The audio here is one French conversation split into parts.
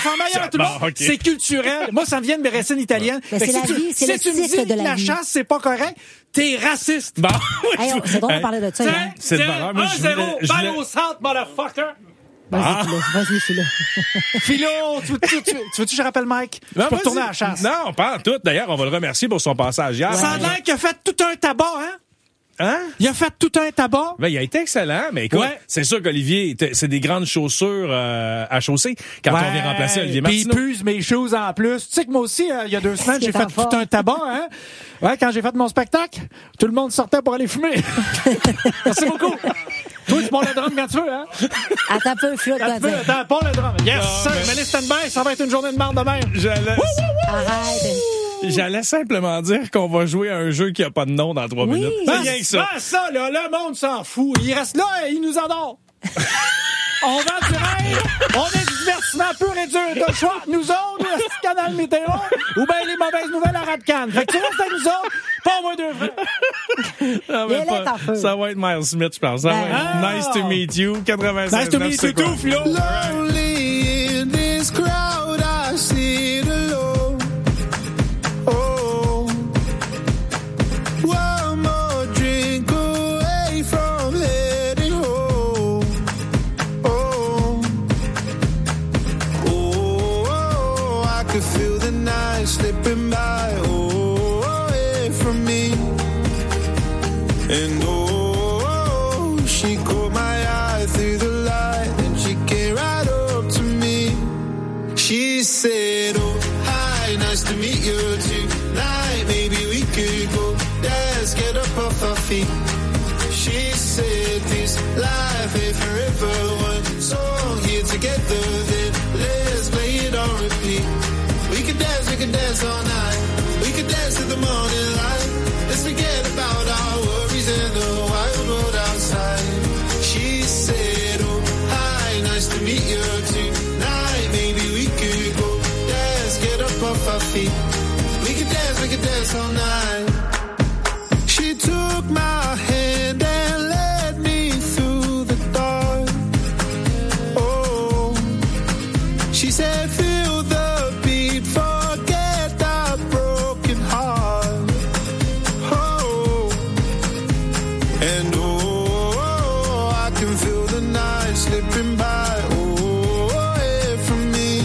faire meilleur tout le monde. Okay. C'est culturel. Moi, ça me vient de mes racines italiennes. Mais c'est la vie, c'est le tu me cycle dis de la que la vie. chasse, c'est pas correct, t'es raciste. Bon. Hey, c'est drôle de parler de ça. Hein? C'est de valeur. Moi, 1-0, balle au centre, motherfucker. Vas-y, Philo. Philo, tu veux-tu que je rappelle Mike? Non, Je peux vas-y. retourner à la chasse. Non, pas en tout. D'ailleurs, on va le remercier pour son passage hier. Ça a l'air qu'il a fait tout un tabac, hein? Hein? Il a fait tout un tabac. Ben, il a été excellent, mais écoute, Ouais. c'est sûr qu'Olivier, c'est des grandes chaussures à chausser quand on vient remplacer Olivier Puis il Martineau. puse mes choses en plus. Tu sais que moi aussi, il y a 2 semaines, C'est j'ai fait en forme. tout un tabac, hein? Ouais, quand j'ai fait mon spectacle, tout le monde sortait pour aller fumer. Merci beaucoup. Toi, tu montes le drum quand tu veux, hein? Attends un peu, Philo. Quand tu veux, attends, pas le drum. Yes, sir. mais- Mais les stand-by, ça va être une journée de marde de même. Arrête. J'allais simplement dire qu'on va jouer à un jeu qui a pas de nom dans 3 Oui. minutes. C'est rien que ça. Ça, là, le monde s'en fout. Il reste là et il nous adore. On vend du rêve, on est du divertissement pur et dur. T'as le choix entre nous autres, le petit canal météo, ou bien les mauvaises nouvelles à Radcan. Fait que tu restes avec nous autres, pas moi 2 frères. Ah, Il mais est pas- là, en feu. ça va être Miles Smith, je pense. Ça va être Ben, Nice to meet you. 96. Nice to meet you too, Philo. Lonely in this crowd, I sit alone. Oh, one more drink away from heading home. Oh, oh, I could feel the night slipping by. Oh, away from me. And oh, she caught my eye through the light, and she came right up to me. She said, oh, hi, nice to meet you tonight. Maybe we could go dance, get up off our feet. She said, this life ain't forever. One song here together, then let's play it on repeat. We could dance all night. We could dance to the morning light. Let's forget about our worries and the wild world outside. She said, oh, hi, nice to meet you tonight. Maybe we could go dance, get up off our feet. We could dance all night. She took my hand and led me through the dark. Oh, she said, feel the beat, forget our broken heart. Oh, and oh, I can feel the night slipping by. Oh, away from me.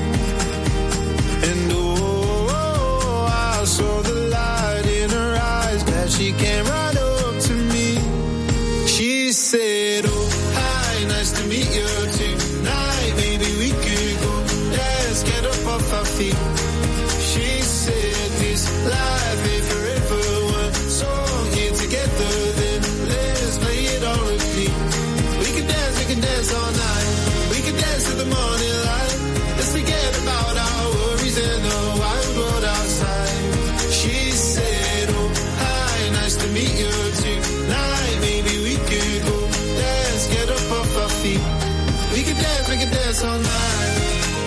And oh, I saw the light in her eyes as she came right up to me. She said, oh, hi, nice to meet you tonight. Maybe we could go dance, get up off our feet. She said, this life ain't forever. One song here together, then let's play it on repeat. We can dance all night. We can dance to the morning light. Let's forget about our worries and the wild world outside. She said, oh, hi, nice to meet you tonight. Maybe we could go dance, get up off our feet. We can dance all night.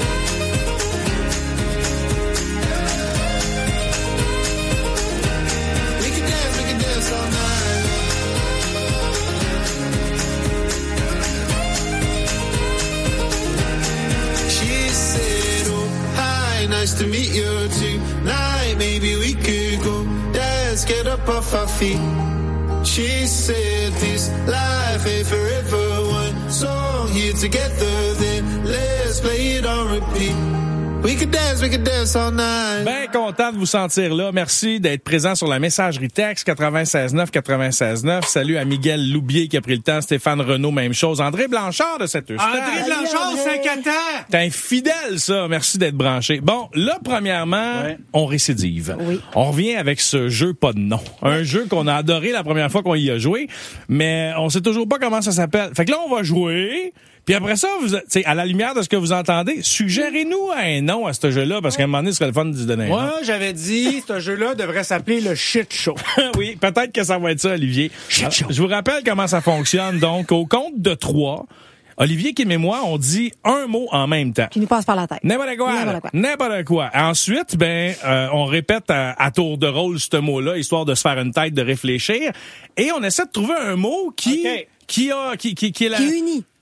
We can dance all night. She said, oh, hi, nice to meet you tonight. Maybe we could go dance, get up off our feet. She said, this life ain't forever. One song here together, then let's play it on repeat. We could dance all night. Bien content de vous sentir là. Merci d'être présent sur la messagerie texte 96.9. Salut à Miguel Loubier qui a pris le temps, Stéphane Renaud, même chose. André Blanchard de cette André Blanchard, 50 ans. T'es un fidèle, ça. Merci d'être branché. Bon, là, premièrement, on récidive. Oui. On revient avec ce jeu pas de nom. Un jeu qu'on a adoré la première fois qu'on y a joué, mais on sait toujours pas comment ça s'appelle. Fait que là, on va jouer. Puis après ça, à la lumière de ce que vous entendez, suggérez-nous un nom à ce jeu-là, parce qu'à un moment donné, ce serait le fun de se donner un nom. Moi, j'avais dit, ce jeu-là devrait s'appeler le shit show. Oui, peut-être que ça va être ça, Olivier. Shit show. Je vous rappelle comment ça fonctionne. Donc, au compte de 3, Olivier, Kim et moi, on dit un mot en même temps. Qui nous passe par la tête. N'importe quoi. N'importe quoi. N'importe quoi. Ensuite, on répète à tour de rôle ce mot-là, histoire de se faire une tête, de réfléchir. Et on essaie de trouver un mot qui OK. qui est la... Qui unit.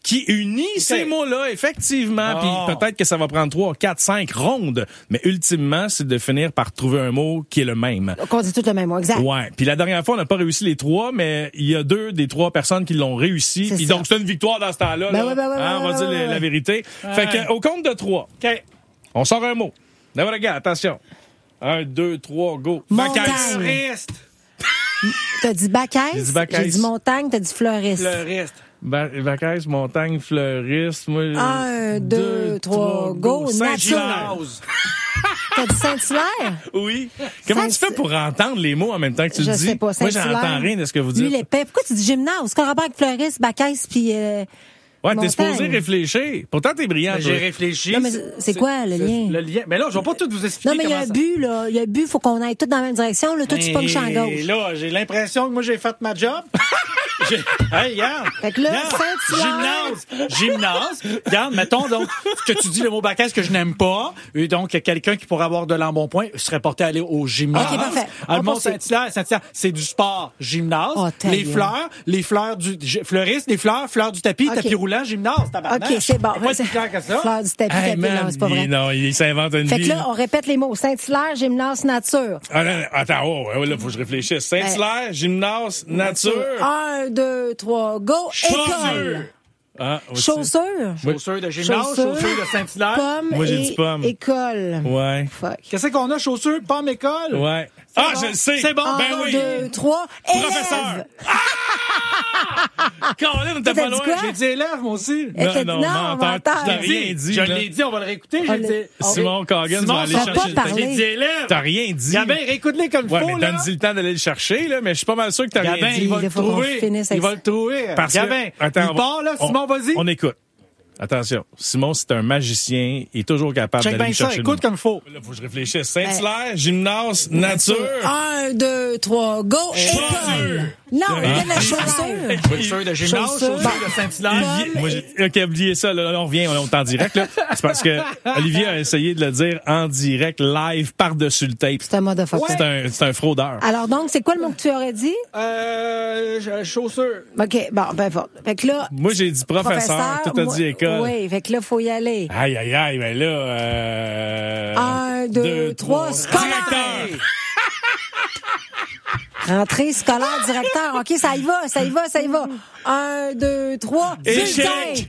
qui unit ces mots-là, effectivement. Puis peut-être que ça va prendre 3, 4, 5 rondes. Mais ultimement, c'est de finir par trouver un mot qui est le même. Donc, on dit tout le même mot, exact. Ouais. Puis la dernière fois, on n'a pas réussi les 3, mais il y a 2 des 3 personnes qui l'ont réussi. Puis donc, c'est une victoire dans ce temps-là. Ben là. On va dire la vérité. Fait que, au compte de 3, on sort un mot. Là, regarde, attention. 1, 2, 3, go. Bacaisse. Fleuriste. T'as dit bacaisse? J'ai dit bacaisse. J'ai dit montagne, t'as dit fleuriste. Fleuriste. Bacaisse, montagne, fleuriste. Moi, 1, 2, 3, go. Nature. Gymnase. T'as dit Saint-Hilaire? Oui. Comment tu fais pour entendre les mots en même temps que tu le dis? Je sais pas. Moi, Saint-Hilaire. j'entends rien de ce que vous dites. Lui, l'épais. Pourquoi tu dis gymnase? Qu'un rapport avec fleuriste, bacaisse, puis Ouais, t'es montagne. supposé réfléchir. Pourtant, t'es brillant. Ben, toi. j'ai réfléchi. Non, mais c'est quoi le lien? Le lien. Mais là, je vais pas tout vous expliquer. Non, mais il y a comment un ça- but, là. Il y a un but, faut qu'on aille tous dans la même direction. Là, toi, tu punches en Et gauche. là, j'ai l'impression que moi, j'ai fait ma job. Hey, regarde. Fait que là, Regarde. Saint-Hilaire. Gymnase. Regarde, mettons donc que tu dis le mot bacaisse que je n'aime pas. Et donc, quelqu'un qui pourrait avoir de l'embonpoint serait porté à aller au gymnase. OK, parfait. Ah, le On mot poursuit. Saint-Hilaire, c'est du sport. Gymnase. Oh, ta les gueule. fleurs fleuriste, les fleurs du tapis, OK. tapis roulant, gymnase, tabarnak. OK, c'est bon. Pas plus clair que ça. Fleur du tapis, Hey, tapis, man, non, c'est pas vrai. Non, il s'invente une Fait vie. que là, on répète les mots. Saint-Hilaire, gymnase, nature. Ah, non, attends, là, faut que je réfléchisse. Saint-Hilaire, gymnase, nature. 1, 2, 3, go. Chaussures. École. Ah, aussi. Chaussures. Chaussures de gymnase, chaussures de Saint-Hilaire. Pomme Moi, j'ai et dit pomme. école. Ouais. Fuck. Qu'est-ce qu'on a? Chaussures, pomme, école? Ouais. C'est Ah, bon. je le sais. C'est bon. 1, Ben oui. 2, 3, Professeur. élève. Colin, on T'as était pas dit loin. quoi? J'ai dit élève, moi aussi. Elle t'a dit Non, non, menteur. menteur. Tu n'as rien dit. Je là. l'ai dit, on va le réécouter. On J'ai l'a- dit. Simon Coggins Simon, va aller ça va chercher pas le parler. J'ai dit élève. T'as rien dit. Gabin, réécoute-les comme il Ouais, faut, mais là. donne-y le temps d'aller le chercher, là, mais je suis pas mal sûr que t'as rien Gabin, dit. il va Il le faut qu'on trouver. finisse Il avec va ça. le trouver. Parce que- Gabin, attends, il part, là. Simon, vas-y. On écoute. Attention. Simon, c'est un magicien. Il est toujours capable Check d'aller bien le ça, chercher. écoute comme il faut. Là, faut que je réfléchisse. Saint-Hilaire, gymnase, nature. 1, 2, 3, go. École. Non, il y a de la chaussure. Chaussures de gymnase, Chaussures. chaussures de Saint-Hilaire. Pomme Moi, OK, oubliez ça. Là, on revient, on est en direct. Là. C'est parce que Olivier a essayé de le dire en direct, live, par-dessus le tape. C'est un motherfucker. C'est un fraudeur. Alors donc, c'est quoi le mot que tu aurais dit? Chaussures. OK, bon, ben fort. Fait que là, Moi, j'ai dit professeur, toi, t'as moi- dit école. Oui, fait que là, faut y aller. Aïe, aïe, aïe, ben là... 1, 2, 3, scolaire. Directeur. Rentrée scolaire, directeur. OK, ça y va, ça y va, ça y va. 1, 2, 3, Échec. bulletin.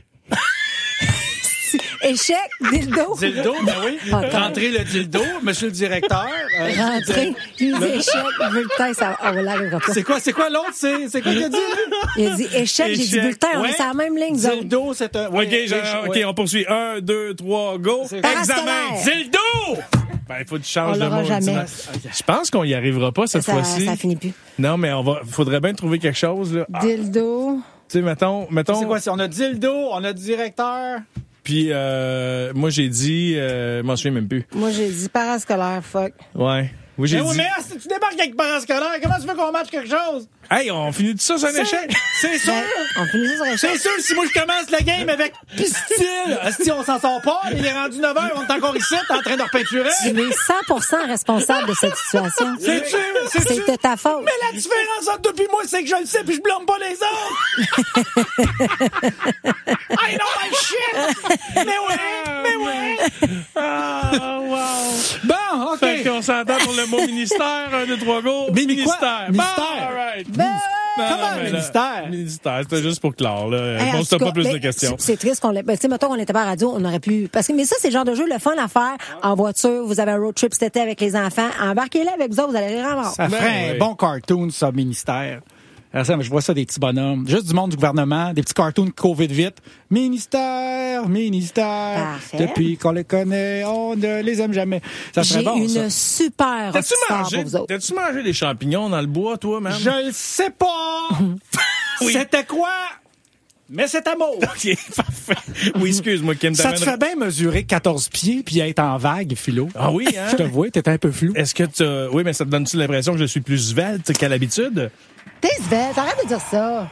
Échec, dildo. Dildo, ben oui. Attends. Rentrez le dildo, monsieur le directeur. Rentrée, les échecs, bulletin, ça, on l'arrivera pas. C'est quoi l'autre? C'est quoi qu'il a dit? Il a dit échec, j'ai dit Échec. bulletin, on Ouais. est sur la même ligne, nous autres. Dildo, c'est un... OK, OK, on poursuit. 1, 2, 3, go. C'est- Examen. Parascolaire. Dildo! Ben, il faut que tu changes On de l'aura mot. jamais. ultimement. Je pense qu'on y arrivera pas cette Ça, fois-ci. ça finit plus. Non, mais faudrait bien trouver quelque chose, là. Ah, Dildo. tu sais, mettons. C'est quoi? On a dildo, on a directeur. Puis, moi, j'ai dit, je m'en souviens même plus. Moi, j'ai dit parascolaire, fuck. Ouais. Oui, j'ai Mais oui, dit. mais si tu débarques avec parascolaire, comment tu veux qu'on matche quelque chose? Hey, on finit tout ça, c'est un échec. C'est sûr! On finit ça sur échec. C'est sûr, si moi je commence la game avec pistil, si on s'en sort pas, il est rendu 9h, on est encore ici, t'es en train de repeinturer. Tu es 100% responsable de cette situation. C'est-tu? C'est-tu? C'est de ta faute. Mais la différence entre toi et moi, c'est que je le sais puis je blâme pas les autres. I know my shit! Mais ouais! Ah, wow! Bon, OK. Fait qu'on s'entend pour le mot ministère, 1, 2, 3, go. Mais quoi? Ministère. Ministère. Bon, all right. Ben, Comment, mais là, ministère? Ministère, c'était juste pour Claire, là. hey, en Pose-toi tout pas cas, plus de ben, questions. C'est triste qu'on l'ait. Ben, tu sais, mettons qu'on était pas à la radio, on aurait pu. Parce que, mais ça, c'est le genre de jeu, le fun à faire en voiture. Vous avez un road trip cet été avec les enfants. Embarquez-les avec vous autres, vous allez les rendre. Ça ferait oui. un bon cartoon, ça, ministère. Alors ça, je vois ça, des petits bonhommes. Juste du monde du gouvernement, des petits cartoons qui courent vite vite. Ministère. Parfait. Depuis qu'on les connaît, on ne les aime jamais. Ça serait J'ai bon, ça. une super T'as-tu histoire mangé, pour vous autres. t'as-tu mangé des champignons dans le bois, toi, man? Je le sais pas. Oui. C'était quoi? Mais c'est amour. OK, parfait. Oui, excuse-moi, Kim. Ça te fait bien mesurer 14 pieds puis être en vague, Philo. Ah oui, hein? Je te vois, t'es un peu flou. Est-ce que tu... Oui, mais ça te donne-tu l'impression que je suis plus svelte qu'à l'habitude? T'es svelte, arrête de dire ça.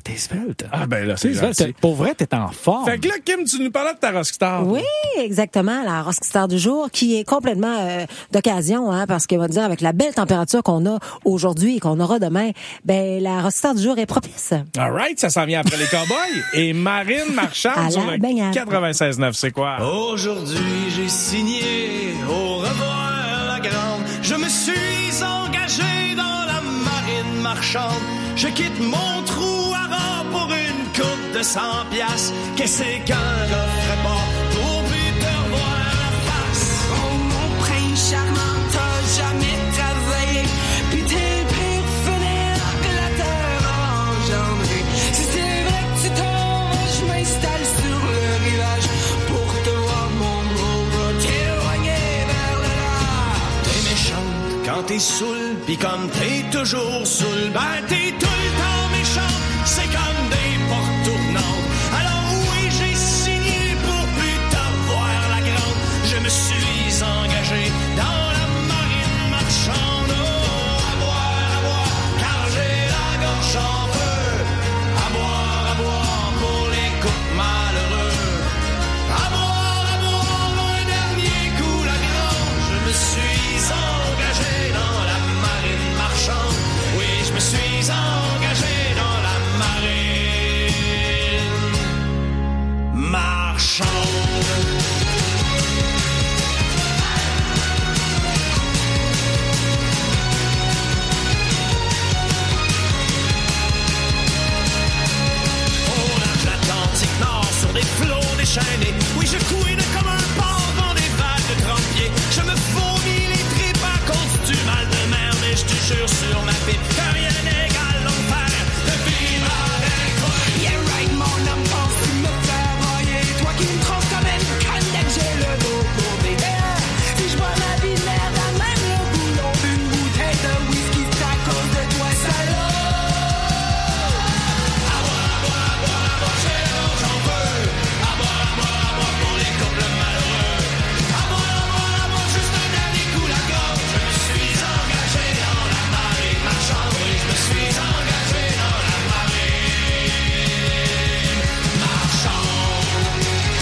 t'es svelte. Ah, ben là, c'est T'es svelte. gentil. Pour vrai, t'es en forme. Fait que là, Kim, tu nous parlais de ta Rockstar. Oui, exactement, la Rockstar du jour, qui est complètement d'occasion, hein, parce que, on va dire, avec la belle température qu'on a aujourd'hui et qu'on aura demain, ben la Rockstar du jour est propice. All right, ça s'en vient après les Cowboys. Et Marine Marchand À sur la le baignade. 96.9, c'est quoi? Aujourd'hui, j'ai signé au revoir la grande. Je me suis engagé dans la marine marchande. Je quitte mon trou à rang pour une coupe de 100 piastres. Qu'est-ce qu'un gars ferait pas pour plus te revoir la face? Oh mon prince charmant, t'as jamais travaillé. Puis t'es le pire fenêtre que la terre a engendré. Si c'est vrai que tu tombes, je m'installe sur le rivage pour te voir mon gros bras t'éloigner vers le large. T'es méchante quand t'es saoul, pis comme t'es toujours saoul, ben t'es tout le temps méchante. C'est comme des portes tournantes. Alors oui, j'ai signé pour plus t'avoir la grande. Je me suis engagé dans la marine marchande. Oh, à boire, car j'ai la gorge en feu. À boire, pour les couples malheureux. À boire, un dernier coup la grande. Je me suis engagé dans la marine marchande. Oui, je me suis engagé dans la marine marchande. Au large l'Atlantique Nord, sur des flots déchaînés. Oui, je couine comme un porc dans des vagues de 30 pieds. Je me fourmis les tripes à cause du mal de mer. Mais je te jure sur ma pipe que rien n'égale l'enfer de vivre avec toi. Yeah right, mon homme, pense-tu me faire broyer? Toi qui me trouves comme une connecte, j'ai le dos pour t'aider. Si je bois ma vie de merde, à même le boulot d'une bouteille de whisky, c'est à cause de toi, salaud. À boire, j'ai la gorge en feu. À boire, pour les couples malheureux. À boire, juste un dernier coup la gorge. Je me suis engagé dans la marine marchande. Oui, je me suis engagé dans la marine marchande.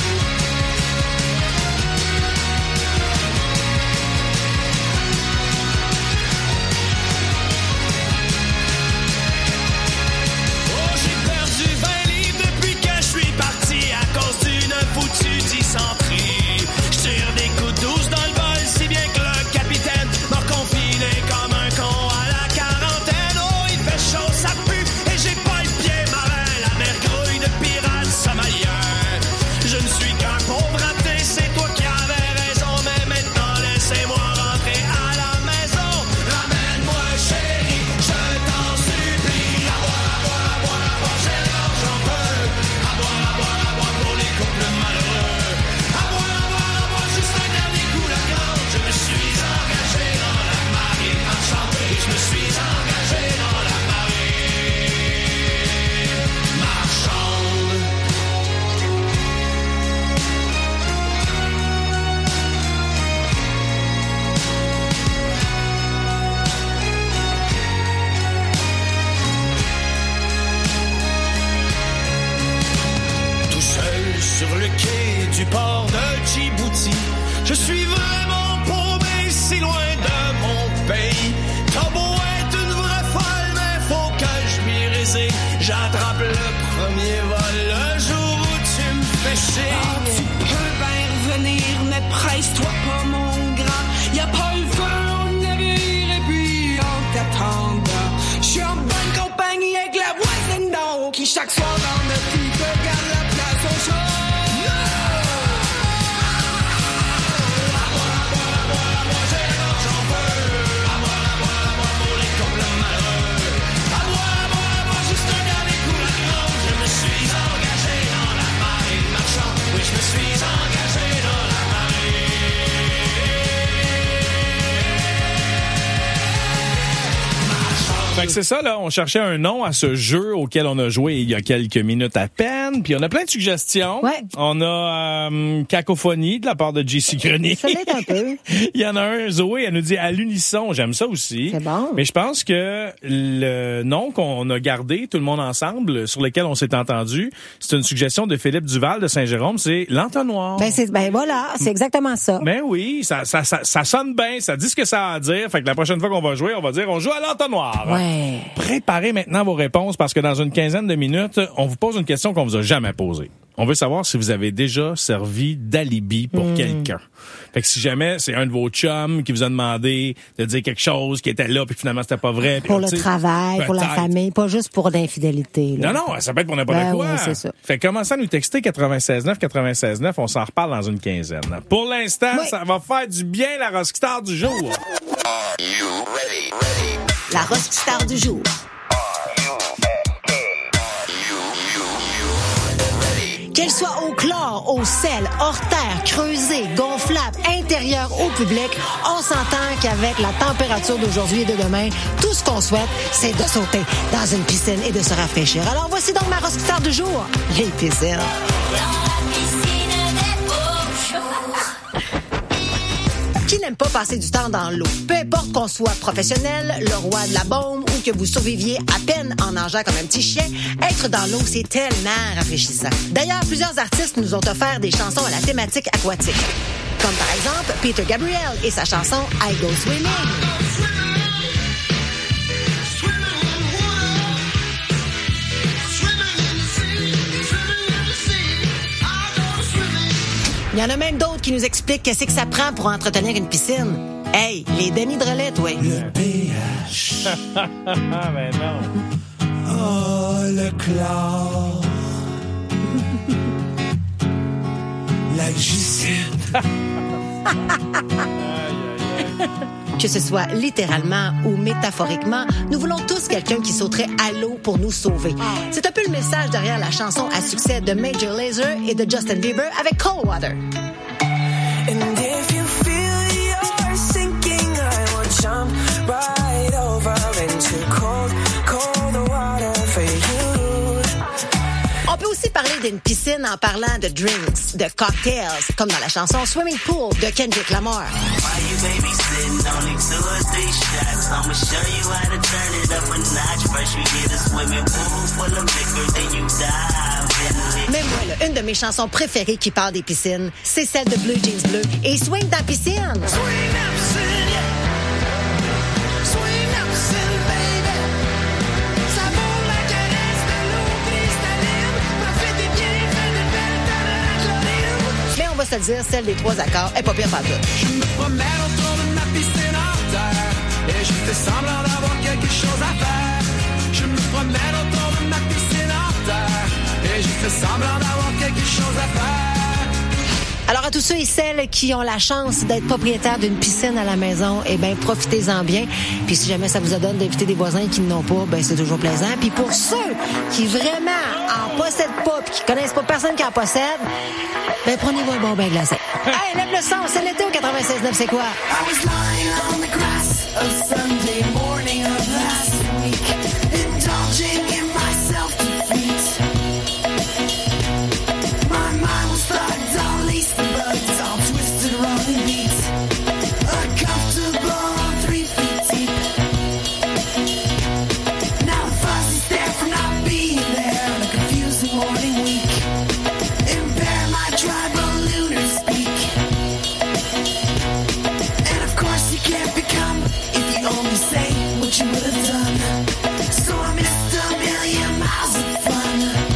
Oh, j'ai perdu 20 livres depuis que je suis parti à cause d'une foutue dysenterie. Je tire des coups de 12 dans le bol, si bien que le capitaine m'a confiné comme un con à la quarantaine. Oh, il fait chaud, ça pue, et j'ai pas le pied marin, la mer grouille de pirates somaliens. Je ne suis qu'un pauvre raté, c'est toi qui avais raison, mais maintenant laissez-moi rentrer à la maison. Ramène-moi chérie, je t'en supplie. À boire, j'ai la gorge en feu. À boire, pour les couples malheureux. À boire, juste un dernier coup la grande. Je me suis engagé dans la marine marchande. Et je me suis engagé dans la marine marchande. Tout seul sur le quai du port de Djibouti. Je suis vraiment paumé si loin de mon pays. T'as beau être une vraie folle, mais faut que je m'y résigne. J'attrape le premier vol le jour où tu me fais chier. Ah, tu peux bien revenir, mais presse-toi pas, mon grand. Y'a pas le feu au navire, et puis en t'attendant, je suis en bonne compagnie avec la voisine d'en haut qui chaque soir dans notre lit te garde la place au chaud. J'ai la gorge en feu. À boire, pour les couples malheureux. À boire, juste un dernier coup la grande. Je me suis engagé dans la marine marchande. Oui, je me suis engagé dans la marine Fait que c'est ça, là. On cherchait un nom à ce jeu auquel on a joué il y a quelques minutes à peine. Puis on a plein de suggestions. Ouais. On a Cacophonie de la part de JC Grenier. Ça l'aide un peu. Il y en a un, Zoé, elle nous dit à l'unisson. J'aime ça aussi. C'est bon. Mais je pense que le nom qu'on a gardé, tout le monde ensemble, sur lequel on s'est entendu, c'est une suggestion de Philippe Duval de Saint-Jérôme, c'est l'entonnoir. Ben voilà, c'est exactement ça. Ben oui, ça sonne bien, ça dit ce que ça a à dire. Fait que la prochaine fois qu'on va jouer, on va dire on joue à l'entonnoir. Ouais. Préparez maintenant vos réponses parce que dans une quinzaine de minutes, on vous pose une question qu'on vous a jamais posée. On veut savoir si vous avez déjà servi d'alibi pour quelqu'un. Fait que si jamais c'est un de vos chums qui vous a demandé de dire quelque chose qui était là puis finalement c'était pas vrai. Pour le travail, pour la peut-être. famille, pas juste pour l'infidélité. Là. Non, ça peut être pour n'importe quoi. Ouais, c'est ça. Fait que commencez à nous texter 96.9, on s'en reparle dans une quinzaine. Pour l'instant, ça va faire du bien la Rockstar du jour. La Rockstar du jour. Qu'elle soit au chlore, au sel, hors terre, creusée, gonflable, intérieure ou public, on s'entend qu'avec la température d'aujourd'hui et de demain, tout ce qu'on souhaite, c'est de sauter dans une piscine et de se rafraîchir. Alors voici donc ma Rockstar du jour, les piscines. Qui n'aime pas passer du temps dans l'eau? Peu importe qu'on soit professionnel, le roi de la baume ou que vous surviviez à peine en nageant comme un petit chien, être dans l'eau, c'est tellement rafraîchissant. D'ailleurs, plusieurs artistes nous ont offert des chansons à la thématique aquatique. Comme par exemple, Peter Gabriel et sa chanson I Go Swimming. Il y en a même d'autres qui nous expliquent qu'est-ce que ça prend pour entretenir une piscine. Hey, les Denis Drolet, ouais. Le pH. Ben non. Oh, le chlore. La glycine. Que ce soit littéralement ou métaphoriquement, nous voulons tous quelqu'un qui sauterait à l'eau pour nous sauver. C'est un peu le message derrière la chanson à succès de Major Lazer et de Justin Bieber avec Cold Water. And if you feel you're sinking, I will jump right over into cold, cold water for you. On peut aussi parler d'une piscine en parlant de drinks, de cocktails, comme dans la chanson Swimming Pool de Kendrick Lamar. Mais moi, là, une de mes chansons préférées qui parle des piscines, c'est celle de Blue Jeans Bleu et Swing dans la piscine. Swing up, piscine, yeah. Swing up, piscine, baby. Ça vaut la caresse de l'eau cristalline. Profitez bien, faites de belles tonnes à la chlorine. Mais on va se le dire, celle des 3 accords est pas pire partout. Je me promène autour de ma piscine en terre et je fais semblant d'avoir quelque chose à faire. Je me promène autour de ma piscine en terre et je fais semblant d'avoir quelque chose à faire. Alors à tous ceux et celles qui ont la chance d'être propriétaires d'une piscine à la maison, eh bien profitez-en bien. Puis si jamais ça vous donne d'inviter des voisins qui n'en ont pas, ben c'est toujours plaisant. Puis pour ceux qui vraiment en possèdent pas puis qui connaissent pas personne qui en possède, ben prenez-vous un bon bain glacé. Hey, lève le son, c'est l'été au 96.9, c'est quoi? I was lying on the grass of Sunday morning of last week, indulging in my self-defeat. My mind was thugged, all laced and bugged, all twisted, wrong and beat. Uncomfortable, 3 feet deep. Now the fuzz is there from not being there on a confusing morning week. Impair my tribal lunar speak. And of course you can't become if you only say what you would have done. So I missed a million miles of fun.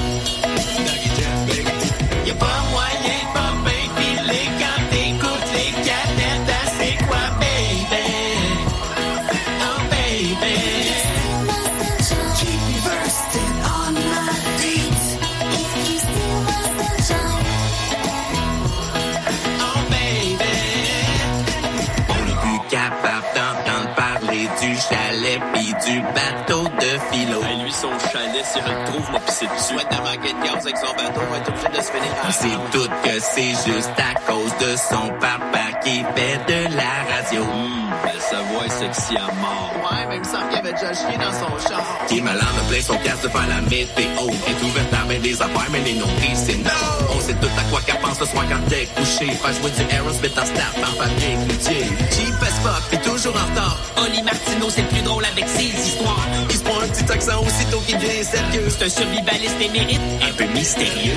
Y'a pas moyen de pas baby quand t'écoutes les canettes, c'est quoi baby? Oh baby. Keep me bursting on my feet. If you steal my sunshine. Oh baby. On n'est plus capable d'entendre parler du chalet pis du bateau de philo. Hey, lui, son chalet, si je le trouve, moi, pis c'est dessus. Souhaite de manquer de gaz avec son bateau, va être obligé de se finir. C'est tout que c'est juste à cause de son papa qui fait de la radio. Sa voix est sexy à mort. Ouais, même sans qu'il avait déjà chié dans son char. Qui malade me plaît son casse de faire la météo. Est ouverte à ben des affaires, mais les non-pris, c'est no. On sait tout à quoi qu'elle pense ce soir quand t'es couché. Faire jouer du Aerosmith en start en fabrique routier. Cheap as fuck, pis toujours en retard. Oli Martineau, c'est le plus drôle avec ses histoires. Il se prend un petit accent aussitôt qu'il devient sérieux. C'est un survivaliste émérite, un peu mystérieux.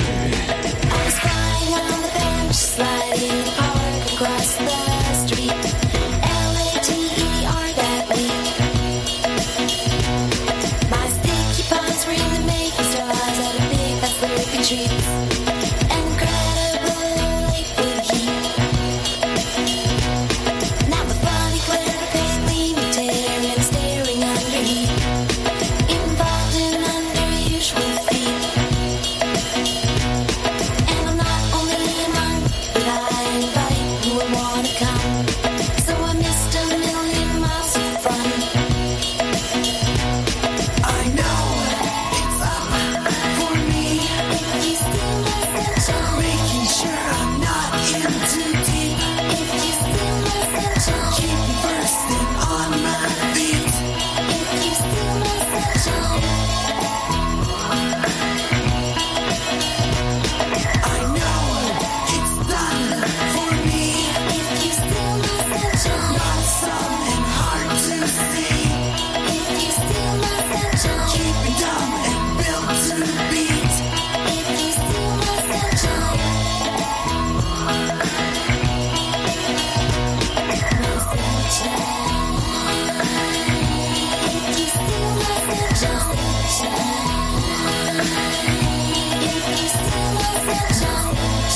Sliding in the park across the street. L-A-T-E-R that week. My sticky palms were in the making stars at a big fast slurping treat. Incredible late with the heat. Now the funny clear painfully tearing, staring under heat. Involved in unusual feet. And I'm not only a monk, but I invite who would wanna come. So I missed a million miles of fun. I know it's up for me. If you steal my sunshine, making sure I'm not in too deep. If you steal my sunshine, keep bursting on my feet. If you steal my sunshine, I know it's done for me. If you steal my sunshine, lonesome and hard to see. If you steal my sunshine, keep it dumb and built to beat. If you steal my sunshine, my sunshine. If you steal my sunshine, if you steal my sunshine,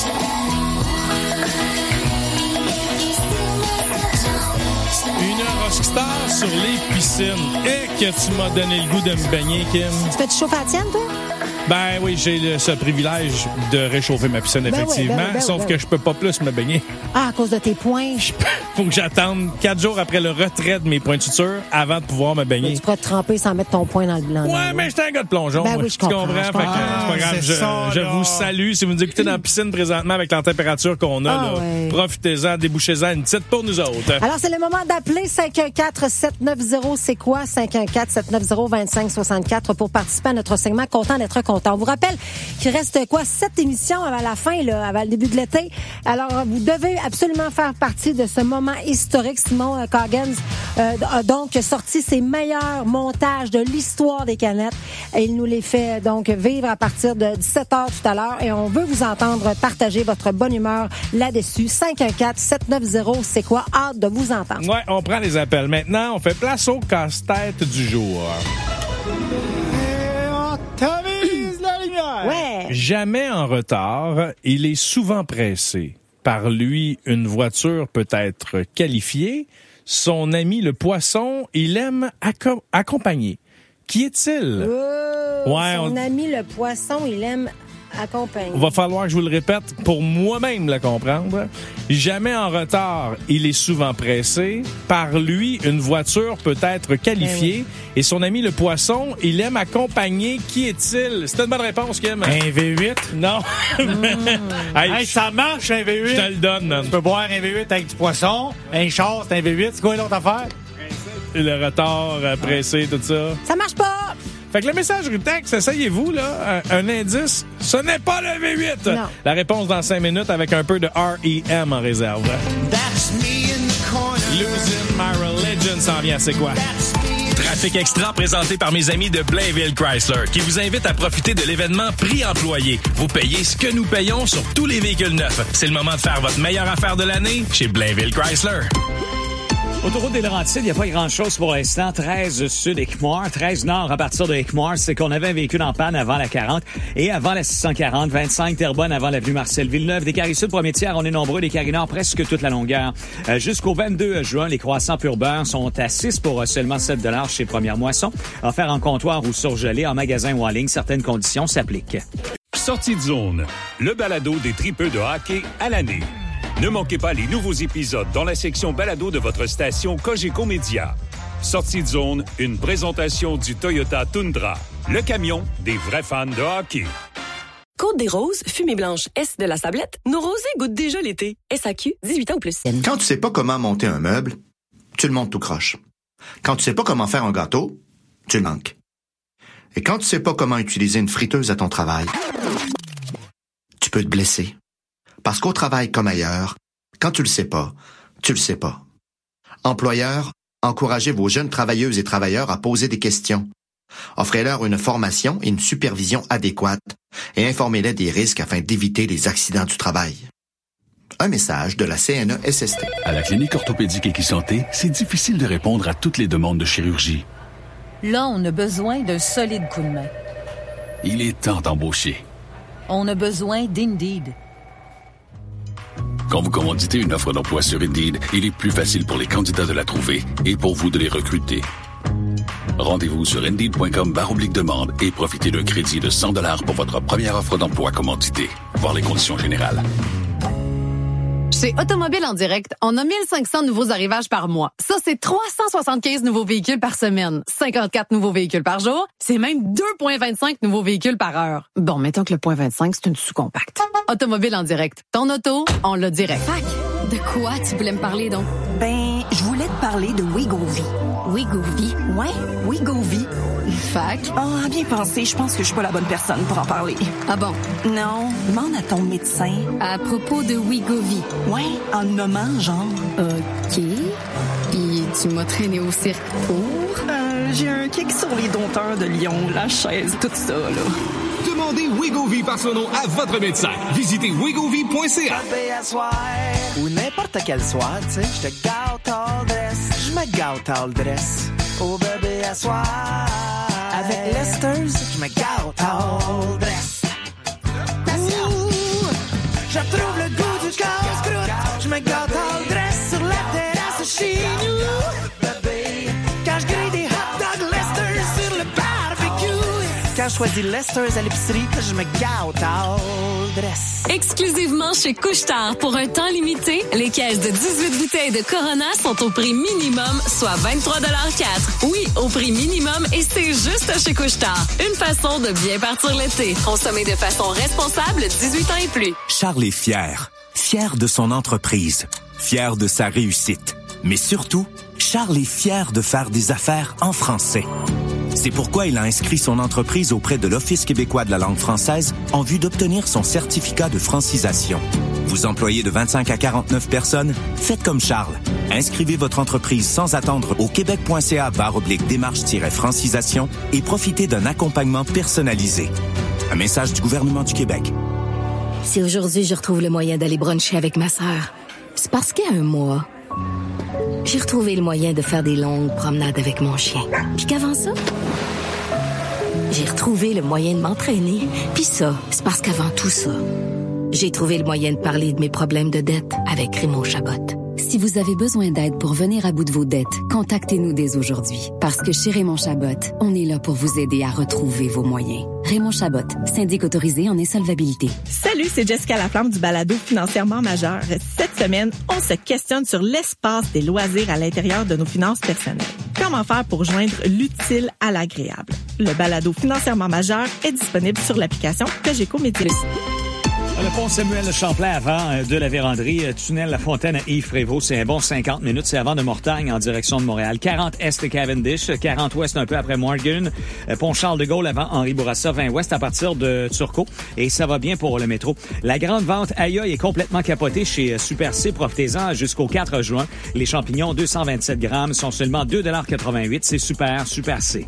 if you steal my sunshine. Une rockstar sur les piscines. Et que tu m'as donné le goût de me baigner, Kim. Tu fais du chauffe à la tienne, toi? Ben oui, j'ai ce privilège de réchauffer ma piscine, Ben oui, effectivement. ben oui, ben oui, sauf ben que oui. je peux pas plus me baigner. Ah, à cause de tes points. Faut que j'attende 4 jours après le retrait de mes points de suture avant de pouvoir me baigner. Tu pourrais te tremper sans mettre ton poing dans le blanc. Ouais, mais j'étais un gars de plongeon. Ben moi. oui, je comprends, je Fait que, comprends. c'est pas grave. c'est ça, Je là. vous salue. Si vous nous écoutez dans la piscine présentement avec la température qu'on a, Ah, là, ouais. profitez-en, débouchez-en une petite pour nous autres. Alors, c'est le moment d'appeler 514-790, c'est quoi? 514-790-2564 pour participer à notre segment Content d'être content. On vous rappelle qu'il reste, 7 émissions avant la fin, là, avant le début de l'été. Alors, vous devez absolument faire partie de ce moment historique. Simon Coggins a donc sorti ses meilleurs montages de l'histoire des canettes. Et il nous les fait donc vivre à partir de 17h tout à l'heure. Et on veut vous entendre partager votre bonne humeur là-dessus. 514-790, c'est quoi? Hâte de vous entendre. Ouais, on prend les appels. Maintenant, on fait place au casse-tête du jour. Et on tamise la lumière. Ouais. Jamais en retard, il est souvent pressé. Par lui, une voiture peut être qualifiée. Son ami le poisson, il aime accompagner. Qui est-il? Ouais, Son ami le poisson, il aime accompagner. Va falloir que je vous le répète pour moi-même le comprendre. Jamais en retard, il est souvent pressé. Par lui, une voiture peut être qualifiée. Et son ami le poisson, il aime accompagner. Qui est-il? C'est une bonne réponse, Kim. Un V8? Non. Hey, Hey, ça marche, un V8. je te le donne, man. Tu peux boire un V8 avec du poisson, un char, c'est un V8. C'est quoi l'autre affaire? Le retard, pressé, tout ça. Ça marche pas! Fait que le messagerie texte, essayez-vous, là, un indice, ce n'est pas le V8. Non. La réponse dans 5 minutes avec un peu de R.E.M. en réserve. Losing My Religion s'en vient, c'est quoi? Trafic Extra présenté par mes amis de Blainville Chrysler qui vous invite à profiter de l'événement Prix Employé. Vous payez ce que nous payons sur tous les véhicules neufs. C'est le moment de faire votre meilleure affaire de l'année chez Blainville Chrysler. Autoroute des Laurentides, il n'y a pas grand-chose pour l'instant. 13 sud Équimard, 13 nord à partir de Équimard. C'est qu'on avait un véhicule en panne avant la 40 et avant la 640. 25 Terrebonne avant l'avenue Marcel-Villeneuve. Des Carrés Sud, premier tiers, on est nombreux. Des Carrés Nord, presque toute la longueur. Jusqu'au 22 juin, les croissants pur beurre sont à 6 pour seulement 7 $ chez Première Moisson. Offert en comptoir ou surgelé, en magasin ou en ligne. Certaines conditions s'appliquent. Sortie de zone, le balado des tripeux de hockey à l'année. Ne manquez pas les nouveaux épisodes dans la section balado de votre station Cogeco Média. Sortie de zone, une présentation du Toyota Tundra, le camion des vrais fans de hockey. Côte des Roses, Fumée Blanche, S de la Sablette, nos rosés goûtent déjà l'été. SAQ, 18 ans ou plus. Quand tu sais pas comment monter un meuble, tu le montes tout croche. Quand tu sais pas comment faire un gâteau, tu le manques. Et quand tu sais pas comment utiliser une friteuse à ton travail, tu peux te blesser. Parce qu'au travail comme ailleurs, quand tu le sais pas, tu le sais pas. Employeurs, encouragez vos jeunes travailleuses et travailleurs à poser des questions. Offrez-leur une formation et une supervision adéquate et informez-les des risques afin d'éviter les accidents du travail. Un message de la CNESST. À la Clinique orthopédique Equisanté, c'est difficile de répondre à toutes les demandes de chirurgie. Là, on a besoin d'un solide coup de main. Il est temps d'embaucher. On a besoin d'Indeed. Quand vous commanditez une offre d'emploi sur Indeed, il est plus facile pour les candidats de la trouver et pour vous de les recruter. Rendez-vous sur Indeed.com/demande et profitez d'un crédit de 100$ pour votre première offre d'emploi commanditée. Voir les conditions générales. Chez Automobile en direct, on a 1500 nouveaux arrivages par mois. Ça, c'est 375 nouveaux véhicules par semaine, 54 nouveaux véhicules par jour. C'est même 2,25 nouveaux véhicules par heure. Bon, mettons que le 0,25, c'est une sous-compacte. Automobile en direct. Ton auto, on l'a direct. Fac, de quoi tu voulais me parler donc? Ben, je voulais te parler de Wegovy. Wegovy? Ouais, Wegovy. Fac? Ah, bien pensé, je pense que je suis pas la bonne personne pour en parler. Ah bon? Non, demande à ton médecin. À propos de Wegovy? Ouais, en nommant genre. OK. Puis tu m'as traîné au cirque pour? J'ai un kick sur les dompteurs de Lyon, la chaise, tout ça, là. Demandez Wegovy par son nom à votre médecin. Visitez wegovy.ca. Ou n'importe quel soir, tu sais, je te gâte all dress. Je me gâte all dress. Oh bébé, à soir. Avec Lester's, je me gâte all dress. Je retrouve le goût du casse-croûte. Je me gâte all dress sur la terrasse chez nous. Quand je grille des hot dogs Lester's sur le barbecue. Quand je choisis Lester's à l'épicerie, je me gâte all dress. Exclusivement chez Couche-Tard, pour un temps limité, les caisses de 18 bouteilles de Corona sont au prix minimum, soit 23,04 $. Oui, au prix minimum, et c'est juste chez Couche-Tard. Une façon de bien partir l'été. Consommer de façon responsable, 18 ans et plus. Charles est fier. Fier de son entreprise. Fier de sa réussite. Mais surtout, Charles est fier de faire des affaires en français. C'est pourquoi il a inscrit son entreprise auprès de l'Office québécois de la langue française en vue d'obtenir son certificat de francisation. Vous employez de 25 à 49 personnes? Faites comme Charles. Inscrivez votre entreprise sans attendre au québec.ca/démarche-francisation et profitez d'un accompagnement personnalisé. Un message du gouvernement du Québec. Si aujourd'hui je retrouve le moyen d'aller bruncher avec ma sœur, c'est parce qu'il y a un mois, j'ai retrouvé le moyen de faire des longues promenades avec mon chien. Puis qu'avant ça, j'ai retrouvé le moyen de m'entraîner. Puis ça, c'est parce qu'avant tout ça, j'ai trouvé le moyen de parler de mes problèmes de dette avec Raymond Chabot. Si vous avez besoin d'aide pour venir à bout de vos dettes, contactez-nous dès aujourd'hui. Parce que chez Raymond Chabot, on est là pour vous aider à retrouver vos moyens. Raymond Chabot, syndic autorisé en insolvabilité. Salut, c'est Jessica Laflamme du balado Financièrement Majeur. Cette semaine, on se questionne sur l'espace des loisirs à l'intérieur de nos finances personnelles. Comment faire pour joindre l'utile à l'agréable? Le balado Financièrement Majeur est disponible sur l'application Cogeco Média. Le pont Samuel Champlain avant de la Vérandrie, tunnel La Fontaine à Yves-Prévost, c'est un bon 50 minutes. C'est avant de Mortagne en direction de Montréal. 40 Est de Cavendish, 40 Ouest un peu après Morgan. Pont Charles-de-Gaulle avant Henri Bourassa, 20 Ouest à partir de Turcot. Et ça va bien pour le métro. La grande vente aïe est complètement capotée chez Super C. Profitez-en jusqu'au 4 juin. Les champignons, 227 grammes, sont seulement 2,88 $. C'est super, Super C.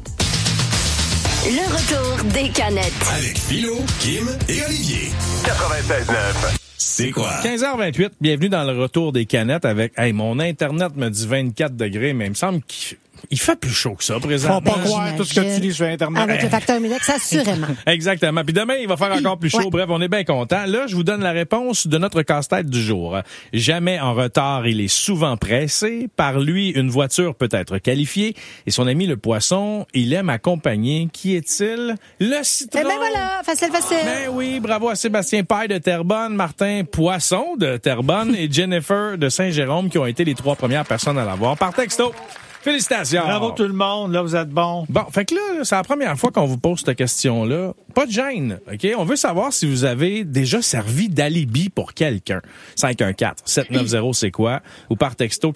Le retour des canettes. Avec Philo, Kim et Olivier. 96.9. C'est quoi? 15h28, bienvenue dans le retour des canettes avec... Hey, mon Internet me dit 24 degrés, mais il me semble qu'il fait plus chaud que ça, présentement. Faut pas croire tout ce que tu lis sur Internet. Avec le facteur Minex, assurément. Exactement. Puis demain, il va faire encore plus chaud. Ouais. Bref, on est bien contents. Là, je vous donne la réponse de notre casse-tête du jour. Jamais en retard, il est souvent pressé. Par lui, une voiture peut être qualifiée. Et son ami le poisson, il aime accompagner. Qui est-il? Le citron. Eh ben voilà, facile. Ben oui, bravo à Sébastien Paille de Terrebonne, Martin Poisson de Terrebonne et Jennifer de Saint-Jérôme qui ont été les 3 premières personnes à l'avoir. Par texto, Félicitations. Bravo tout le monde, là, vous êtes bons. Bon, fait que là, c'est la première fois qu'on vous pose cette question-là. Pas de gêne, OK? On veut savoir si vous avez déjà servi d'alibi pour quelqu'un. 514-790, c'est quoi? Ou par texto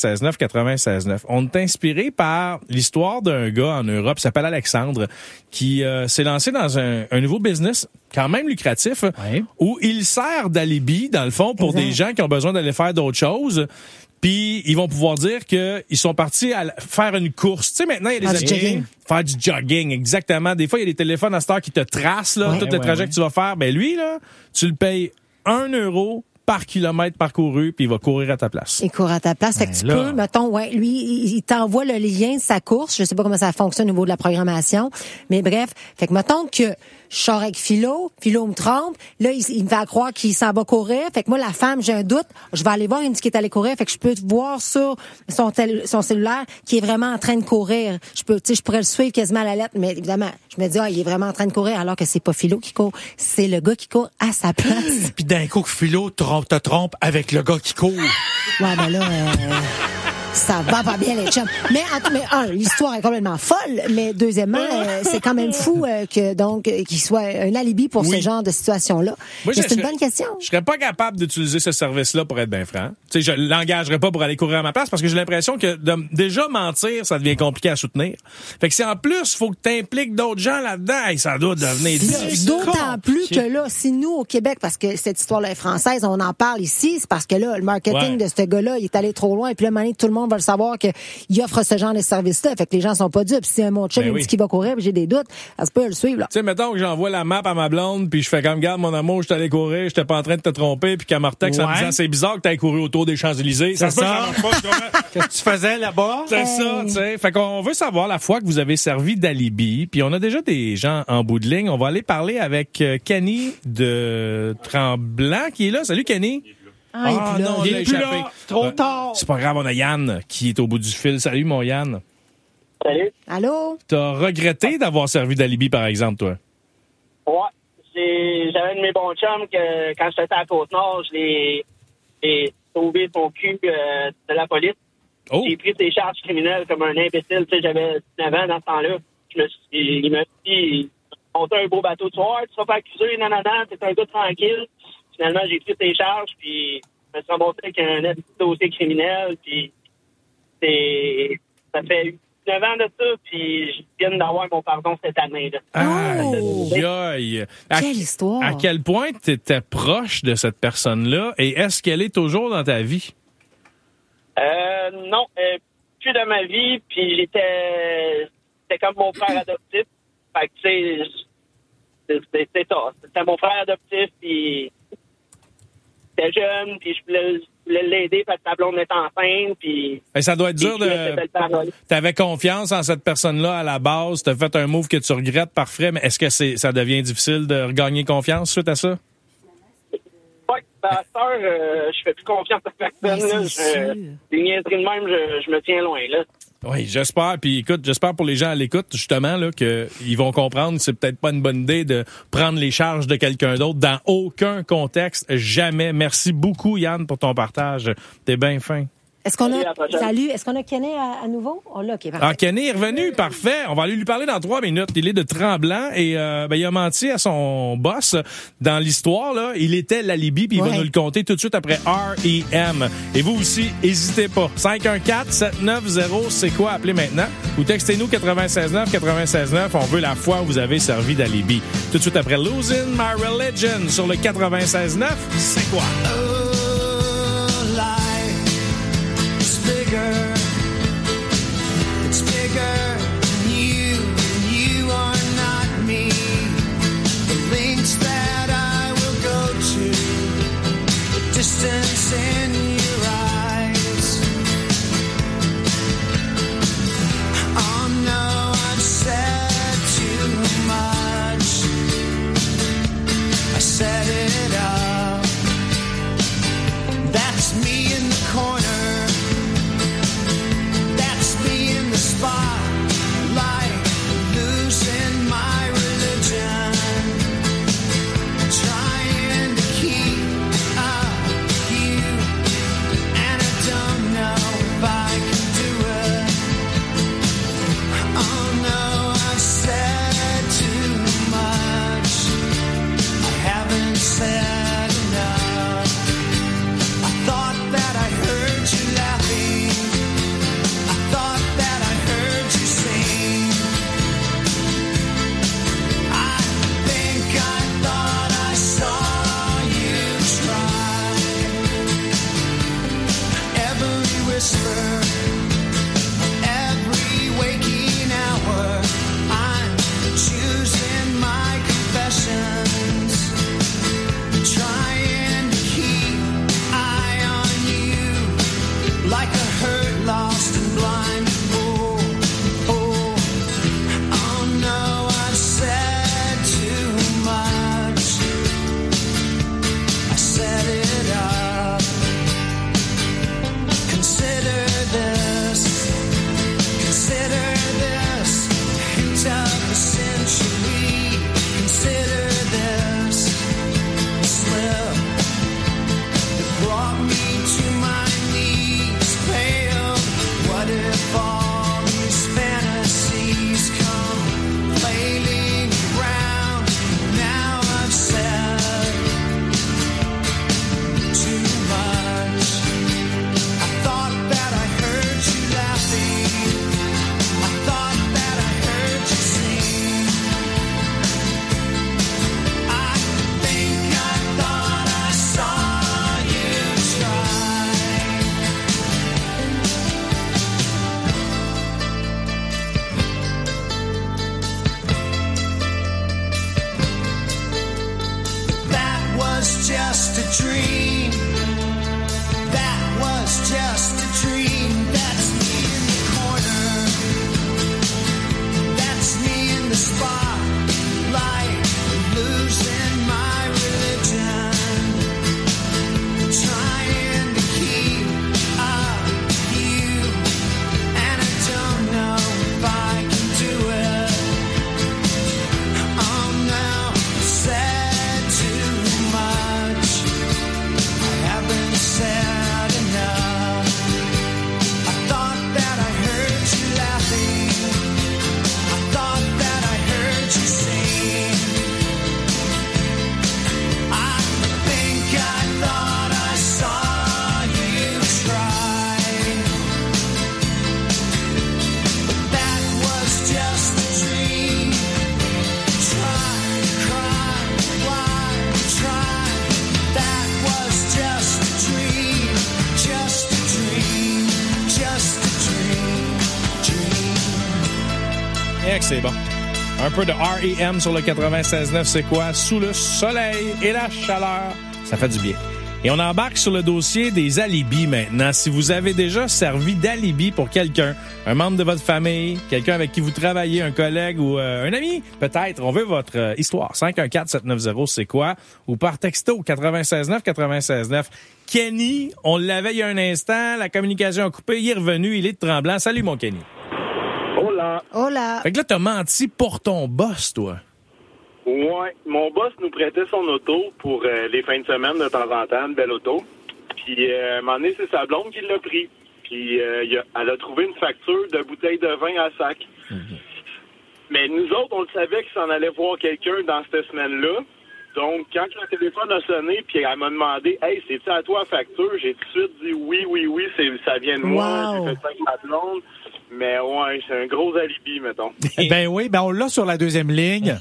96.9. On est inspiré par l'histoire d'un gars en Europe qui s'appelle Alexandre, qui s'est lancé dans un nouveau business quand même lucratif, où il sert d'alibi, dans le fond, pour des gens qui ont besoin d'aller faire d'autres choses. Puis ils vont pouvoir dire qu'ils sont partis à faire une course. Tu sais, maintenant, il y a des jogging. Faire du jogging, exactement. Des fois, il y a des téléphones à cette heure qui te tracent là, tout le trajet que tu vas faire. Ben lui, là, tu le payes 1 € par kilomètre parcouru, puis il va courir à ta place. Il court à ta place. Fait que tu peux, mettons, lui, il t'envoie le lien de sa course. Je sais pas comment ça fonctionne au niveau de la programmation. Mais bref, fait que mettons que je sors avec Philo me trompe. Là, il me fait croire qu'il s'en va courir. Fait que moi, la femme, j'ai un doute. Je vais aller voir, il me dit qu'il est allé courir. Fait que je peux voir sur son cellulaire qu'il est vraiment en train de courir. Je pourrais le suivre quasiment à la lettre, mais évidemment, je me dis, il est vraiment en train de courir, alors que c'est pas Philo qui court. C'est le gars qui court à sa place. Puis d'un coup, Philo te trompe avec le gars qui court. Ouais, ben là, ça va pas bien les chums. Mais l'histoire est complètement folle, mais deuxièmement, c'est quand même fou qu'il soit un alibi pour ce genre de situation-là. Moi, c'est une bonne question. Je serais pas capable d'utiliser ce service-là pour être bien franc. Tu sais, je l'engagerais pas pour aller courir à ma place parce que j'ai l'impression que déjà mentir, ça devient compliqué à soutenir. Fait que si en plus, faut que t'impliques d'autres gens là-dedans, ça doit devenir difficile. D'autant plus que là, si nous, au Québec, parce que cette histoire-là est française, on en parle ici, c'est parce que là, le marketing de ce gars-là, il est allé trop loin, et puis là, maintenant, tout le monde va le savoir qu'il offre ce genre de service-là. Fait que les gens sont pas dupes. Si un mon chum me dit qu'il va courir, puis j'ai des doutes, ça se peut le suivre, là. Tu sais, mettons que j'envoie la map à ma blonde, puis je fais comme, garde mon amour, je suis allé courir, j'étais pas en train de te tromper, puis qu'elle me retexte en me disant, c'est bizarre que t'aies couru autour des Champs-Élysées. C'est ça. Qu'est-ce que tu faisais là-bas? C'est ça, tu sais. Fait qu'on veut savoir la fois que vous avez servi d'alibi, puis on a déjà des gens en bout de ligne. On va aller parler avec Kenny de Tremblant qui est là. Salut, Kenny. Non, il est plus là. Trop tard. C'est pas grave, on a Yann qui est au bout du fil. Salut, mon Yann. Salut. Allô? T'as regretté d'avoir servi d'alibi, par exemple, toi? Ouais. J'avais un de mes bons chums que, quand j'étais à la Côte-Nord, j'ai sauvé son cul de la police. Oh. J'ai pris ses charges criminelles comme un imbécile. Tu sais, j'avais 19 ans dans ce temps-là. Il m'a dit, monte un beau bateau de soir, tu seras pas accusé, non, t'es un gars tranquille. Finalement, j'ai pris tes charges, puis je me suis remonté avec un dossier criminel, puis ça fait 9 ans de ça, puis je viens d'avoir mon pardon cette année. Aïe! Quelle histoire! À quel point tu étais proche de cette personne-là, et est-ce qu'elle est toujours dans ta vie? Non, plus de ma vie, puis c'était comme mon frère adoptif. Fait que, tu sais, c'est ça. C'était mon frère adoptif, puis j'étais jeune, puis je voulais l'aider parce que ta blonde était enceinte, puis... Ça doit être dur de... T'avais confiance en cette personne-là à la base, t'as fait un move que tu regrettes, parfait, mais est-ce que ça devient difficile de regagner confiance suite à ça? Oui, à cette heure, je fais plus confiance à personne. Des niaiseries de même, je me tiens loin, là. Oui, j'espère. Puis écoute, j'espère pour les gens à l'écoute, justement, là, qu'ils vont comprendre que c'est peut-être pas une bonne idée de prendre les charges de quelqu'un d'autre dans aucun contexte, jamais. Merci beaucoup, Yann, pour ton partage. T'es bien fin. Est-ce qu'on a Kenny à nouveau? Oh là, OK, parfait. Kenny est revenu, parfait. On va aller lui parler dans 3 minutes. Il est de Tremblant et il a menti à son boss dans l'histoire. Là, il était l'alibi, puis il va nous le compter tout de suite après R.E.M. Et vous aussi, n'hésitez pas. 514-790, c'est quoi? Appelez maintenant. Ou textez-nous 96.9. On veut la fois où vous avez servi d'alibi. Tout de suite après Losing My Religion sur le 96.9, c'est quoi? It's bigger than you are not me. The links that I will go to, the distance in your eyes. Oh no, I've said too much. I set it up. whisper every waking hour. I'm choosing my confessions, trying to keep eye on you like a hurt, lost and blind fool. Oh no, I've said too much. I set it up. Consider this hint of the century. Consider this slip that brought me to my knees, pale. What if all these fantasies come flailing around? Now I've said too much. I thought that I heard you laughing. I thought that I heard you sing. I think I thought I saw you try. That was just a dream. That was just a dream. That's me in the corner. That's me in the spotlight, losing my religion, trying to keep up with you, and I don't know if I can do it. Oh no, said too much. I haven't said enough. I thought that I heard you laughing. I thought that I heard you sing. I think I thought I saw you try. But that was just a dream. Try, cry, why try? That was just a dream. Just a dream. Just a dream. Eh, que c'est bon. Un peu de R.E.M. sur le 96.9, c'est quoi? Sous le soleil et la chaleur. Ça fait du bien. Et on embarque sur le dossier des alibis maintenant. Si vous avez déjà servi d'alibi pour quelqu'un, un membre de votre famille, quelqu'un avec qui vous travaillez, un collègue ou un ami, peut-être, on veut votre histoire. 514-790, c'est quoi? Ou par texto, 96.9. Kenny, on l'avait il y a un instant, la communication a coupé, il est revenu, il est de Tremblant. Salut, mon Kenny. Hola. Hola. Fait que là, t'as menti pour ton boss, toi. Ouais, mon boss nous prêtait son auto pour les fins de semaine de temps en temps, une belle auto. Puis, à un moment donné, c'est sa blonde qui l'a pris. Puis, elle a trouvé une facture de bouteille de vin à sac. Mais nous autres, on le savait qu'il s'en allait voir quelqu'un dans cette semaine-là. Donc, quand le téléphone a sonné, puis elle m'a demandé « Hey, c'est-tu à toi la facture? » J'ai tout de suite dit « Oui, ça vient de moi. J'ai fait ça avec ma blonde. » Mais ouais, c'est un gros alibi, mettons. Ben oui, on l'a sur la deuxième ligne.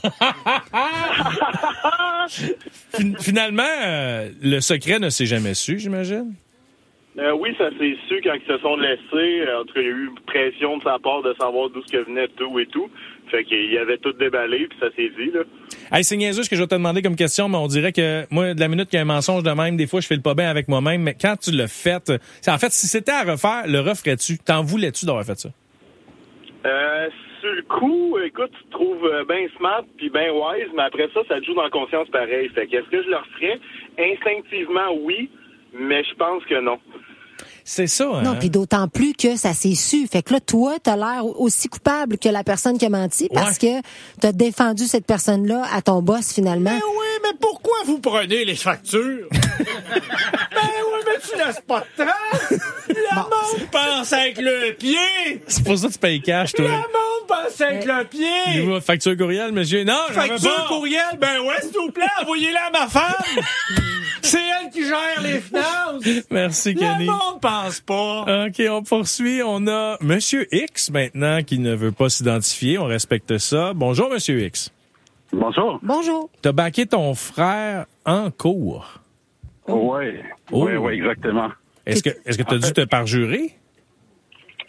Finalement, le secret ne s'est jamais su, j'imagine? Oui, ça s'est su quand ils se sont laissés. En tout cas, il y a eu une pression de sa part de savoir d'où ce que venait tout et tout. Fait qu'il avait tout déballé, puis ça s'est dit, là. Hey, c'est niaiseux ce que je vais te demander comme question, mais on dirait que moi, de la minute qu'il y a un mensonge de même, des fois, je fais le pas bien avec moi-même. Mais quand tu l'as fait, en fait, si c'était à refaire, le referais-tu? T'en voulais-tu d'avoir fait ça? Sur le coup, écoute, tu te trouves bien smart puis bien wise, mais après ça, ça te joue dans la conscience pareil. Fait qu'est-ce que je le referais? Instinctivement, oui, mais je pense que non. C'est ça, hein? Non, puis d'autant plus que ça s'est su. Fait que là, toi, t'as l'air aussi coupable que la personne qui a menti parce que t'as défendu cette personne-là à ton boss, finalement. Mais oui, mais pourquoi vous prenez les factures? Ben oui, mais tu laisses pas de trace. Le monde pense avec le pied. C'est pour ça que tu payes cash, toi. Le monde pense avec le pied. Vous, facture courriel, monsieur? Non, facture courriel, ben ouais, s'il vous plaît, envoyez-la à ma femme. C'est elle qui gère les finances. Merci, Kenny. Le monde pense pas. OK, on poursuit. On a Monsieur X maintenant qui ne veut pas s'identifier. On respecte ça. Bonjour, Monsieur X. Bonjour. Bonjour. T'as baqué ton frère en cours. Oui, oui, exactement. Est-ce que t'as dû te parjurer?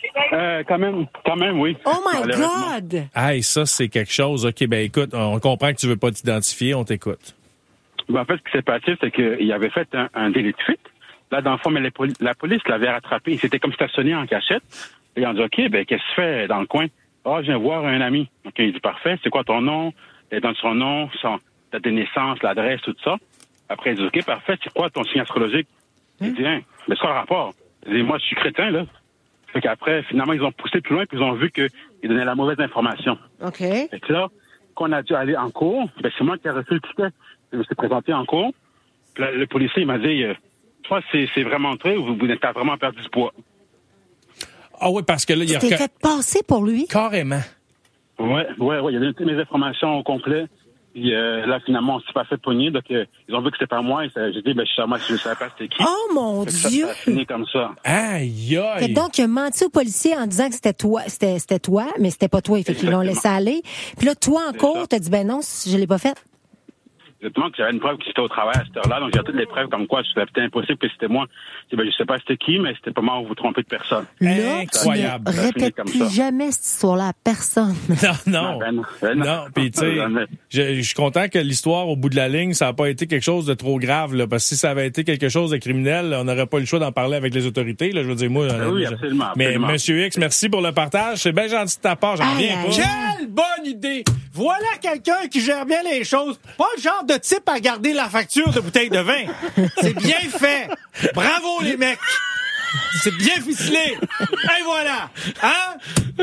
Quand même, oui. Oh my God! Hey, ça, c'est quelque chose. OK, ben écoute, on comprend que tu veux pas t'identifier, on t'écoute. Ben, en fait, ce qui s'est passé, c'est qu'il avait fait un délit de fuite. Là, dans le fond, mais la police l'avait rattrapé. Il s'était comme stationné en cachette. Et ils ont dit, OK, ben qu'est-ce que tu fais dans le coin? Ah, je viens voir un ami. OK, il dit, parfait, c'est quoi ton nom? Il donne son nom, sa date de naissance, l'adresse, tout ça. Après, il dit, OK, parfait, c'est quoi ton signe astrologique? Il dit, mais c'est quoi le rapport? Il dit, moi, je suis chrétien, là. Fait qu'après, finalement, ils ont poussé plus loin, puis ils ont vu qu'ils donnaient la mauvaise information. OK. Fait que là, quand on a dû aller en cours, ben, c'est moi qui ai reçu le ticket. Je me suis présenté en cours. Puis là, le policier, il m'a dit, toi, c'est vraiment très, vous n'avez vraiment perdu du poids. Ah oui, parce que là, il a... Tu t'es fait passer pour lui? Carrément. Ouais. Il a donné toutes mes informations au complet. Puis là, finalement, on s'est pas fait pogner. Donc, ils ont vu que c'était pas moi. J'ai dit, je savais pas c'était qui. Oh mon Dieu! Ça a fini comme ça. Aïe, aïe! Donc, il a menti au policier en disant que c'était toi, mais c'était pas toi. Fait qu'ils l'ont laissé aller. Puis là, toi, en cours, t'as dit, ben non, je l'ai pas fait. Exactement, que j'avais une preuve que c'était au travail à cette heure-là. Donc, j'ai toutes les preuves comme quoi c'était impossible que c'était moi. Je sais pas c'était qui, mais c'était pas moi, vous trompez de personne. Là, incroyable. Tu ne répètes plus jamais cette histoire-là à personne. Non. Puis, tu sais, je suis content que l'histoire, au bout de la ligne, ça n'a pas été quelque chose de trop grave, là, parce que si ça avait été quelque chose de criminel, on n'aurait pas eu le choix d'en parler avec les autorités, là, je veux dire, moi. Oui, absolument. Mais, Monsieur X, merci pour le partage. C'est bien gentil de ta part, j'en reviens pas. Quelle bonne idée! Voilà quelqu'un qui gère bien les choses. Pas le genre de type à garder la facture de bouteille de vin. C'est bien fait. Bravo, les mecs. C'est bien ficelé. Et voilà. Hein?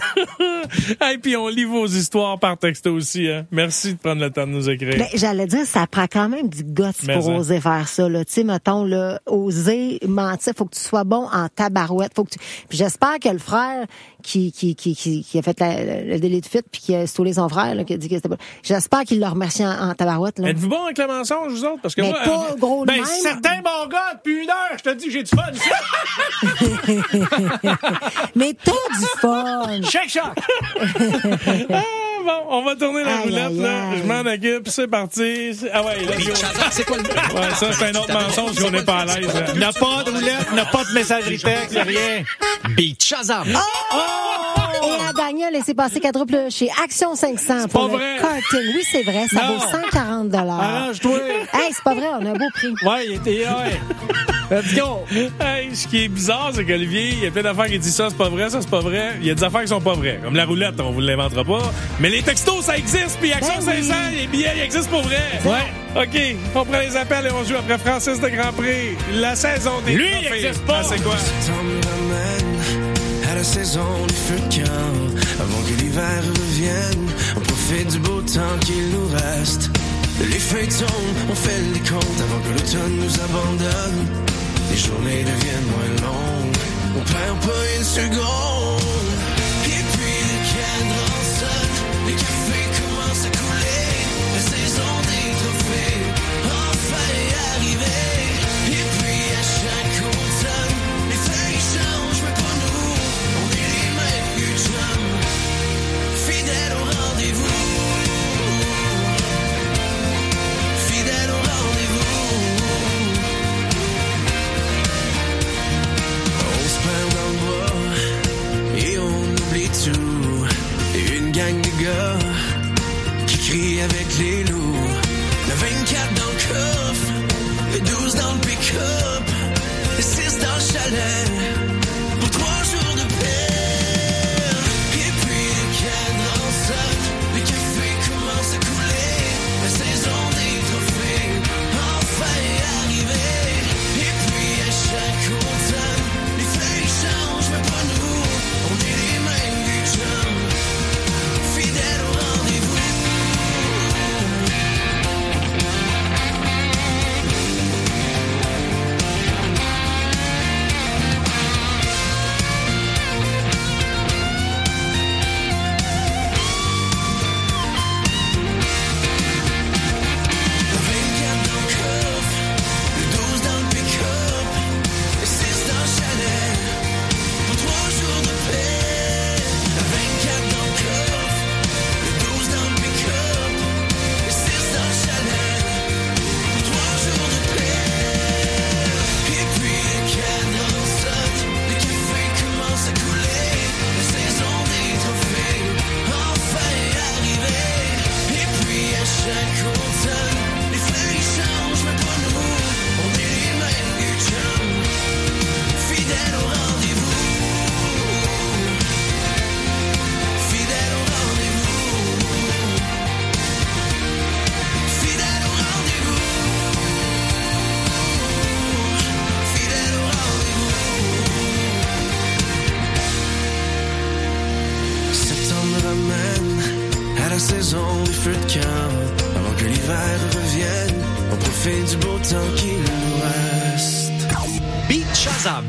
Et puis on lit vos histoires par texto aussi. Hein? Merci de prendre le temps de nous écrire. Ben, j'allais dire, ça prend quand même du guts pour oser faire ça. Tu sais, mettons, là, oser mentir, faut que tu sois bon en tabarouette. Puis j'espère que le frère qui a fait le délit de fuite puis qui a stoulé son frère, là, qui a dit que c'était pas... J'espère qu'il l'a remercié en tabarouette. Là. Êtes-vous bon avec le mensonge, vous autres? Parce que mais moi, pas gros de même. Certains, mon gars, depuis 1 heure, je te dis, j'ai du fun. Mais t'as du fun. Choc. Bon, on va tourner la roulette, là. Je m'en occupe, c'est parti. Ah ouais, là, c'est quoi le... Ouais, ça, c'est un autre mensonge qu'on n'est pas à l'aise. Il n'a pas de roulette, n'a pas de messagerie texte, rien. Beat Shazam. Et à gagner un laissez-passer quadruple chez Action 500 pour le karting. Oui, c'est vrai, ça vaut 140 $. Arrange-toi. Hey, c'est pas vrai, on a un beau prix. Ouais, il était... Ouais. Let's go! Hey, ce qui est bizarre, c'est qu'Olivier, il y a plein d'affaires qui disent ça, c'est pas vrai, ça, c'est pas vrai. Il y a des affaires qui sont pas vraies. Comme la roulette, on vous l'inventera pas. Mais les textos, ça existe, puis Action 500, les billets, ils existent pour vrai. Ouais. OK, on prend les appels et on joue après Francis de Grand Prix. La saison des Lui, trophées. il existe pas! Ah, c'est quoi? À la saison des feux de camp, avant que l'hiver revienne, on profite du beau temps qu'il nous reste. Les feuilles tombent, on fait les comptes avant que l'automne nous abandonne. Les journées deviennent moins longues, on perd pas une seconde. Et puis le cadran sonne, les cafés commencent à couler. La saison des trophées, enfin arrivée. Et puis à chaque automne, les feuilles changent, mais pas nous. On est les mêmes que chums, fidèles au rendez-vous. Fidèles au rendez-vous. On se perd dans le bois et on oublie tout. Et une gang de gars qui crient avec les loups. Le 24 dans le coffre, le 12 dans le pick-up, le 6 dans le chalet. Pour 3 jours de paix. Et puis le cadran sonne, les cafés commencent à couler. La saison des trophées, enfin arrivée. Et puis à chaque automne, les feuilles changent, mais pas nous. On est les mêmes que chums, fidèles au ramène à la saison des feux de camp. Avant que l'hiver revienne, on profite du beau temps qui nous reste. Beat Shazam!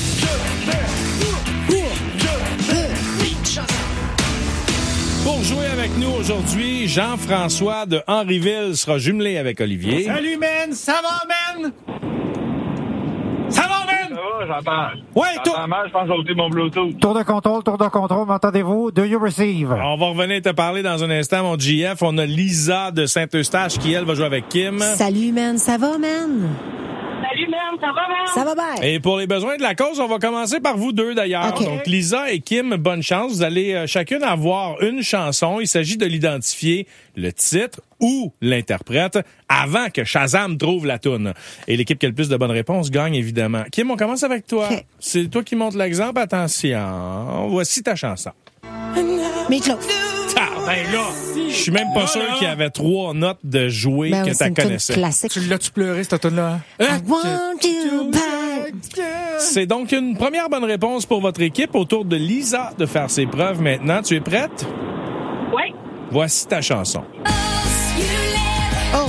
Pour jouer avec nous aujourd'hui, Jean-François de Henryville sera jumelé avec Olivier. Salut, man! Ça va, man? Ça va, man? Ça va, j'entends. Ouais, j'entends mal, je pense que j'ai ôté mon Bluetooth. Tour de contrôle, m'entendez-vous? Do you receive? On va revenir te parler dans un instant, mon GF. On a Lisa de Saint-Eustache qui, elle, va jouer avec Kim. Salut, man. Ça va, man? Salut, man. Ça va, man? Ça va bien. Et pour les besoins de la cause, on va commencer par vous deux, d'ailleurs. Okay. Donc, Lisa et Kim, bonne chance. Vous allez chacune avoir une chanson. Il s'agit de l'identifier, le titre ou l'interprète avant que Shazam trouve la toune. Et l'équipe qui a le plus de bonnes réponses gagne, évidemment. Kim, on commence avec toi. Okay. C'est toi qui montres l'exemple. Attention. Voici ta chanson. Meatloaf. Ah, ben là, je suis même pas sûr qu'il y avait 3 notes de jouer Ben que oui, tu connaissais. C'est une classique. Tu l'as-tu pleuré, cette tune-là? I want you back. C'est donc une première bonne réponse pour votre équipe. Au tour de Lisa de faire ses preuves maintenant. Tu es prête? Oui. Voici ta chanson. Oh!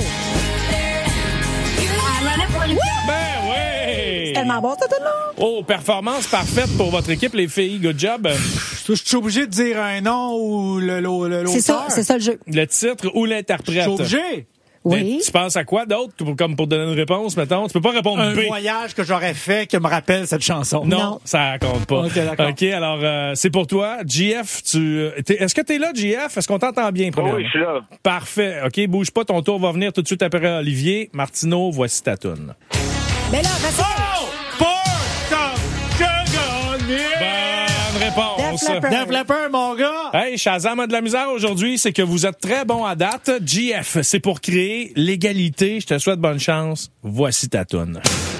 Ben oui! C'est tellement bon, cette tune-là. Oh, performance parfaite pour votre équipe, les filles. Good job. Je suis obligé de dire un nom ou l'auteur. C'est ça le jeu. Le titre ou l'interprète. Je suis obligé. Oui. Tu penses à quoi d'autre, comme pour donner une réponse, mettons? Tu peux pas répondre Un B. voyage que j'aurais fait qui me rappelle cette chanson. Non, ça compte pas. OK, d'accord. OK, alors, c'est pour toi. GF, est-ce que t'es là, GF? Est-ce qu'on t'entend bien, premièrement? Oui, je suis là. Parfait. OK, bouge pas, ton tour va venir tout de suite après Olivier. Martineau, voici ta toune. Mais là, vas-y. Bonne réponse. Def Leppard, mon gars. Hey, Shazam a de la misère aujourd'hui, c'est que vous êtes très bon à date. GF, c'est pour créer l'égalité. Je te souhaite bonne chance. Voici ta toune.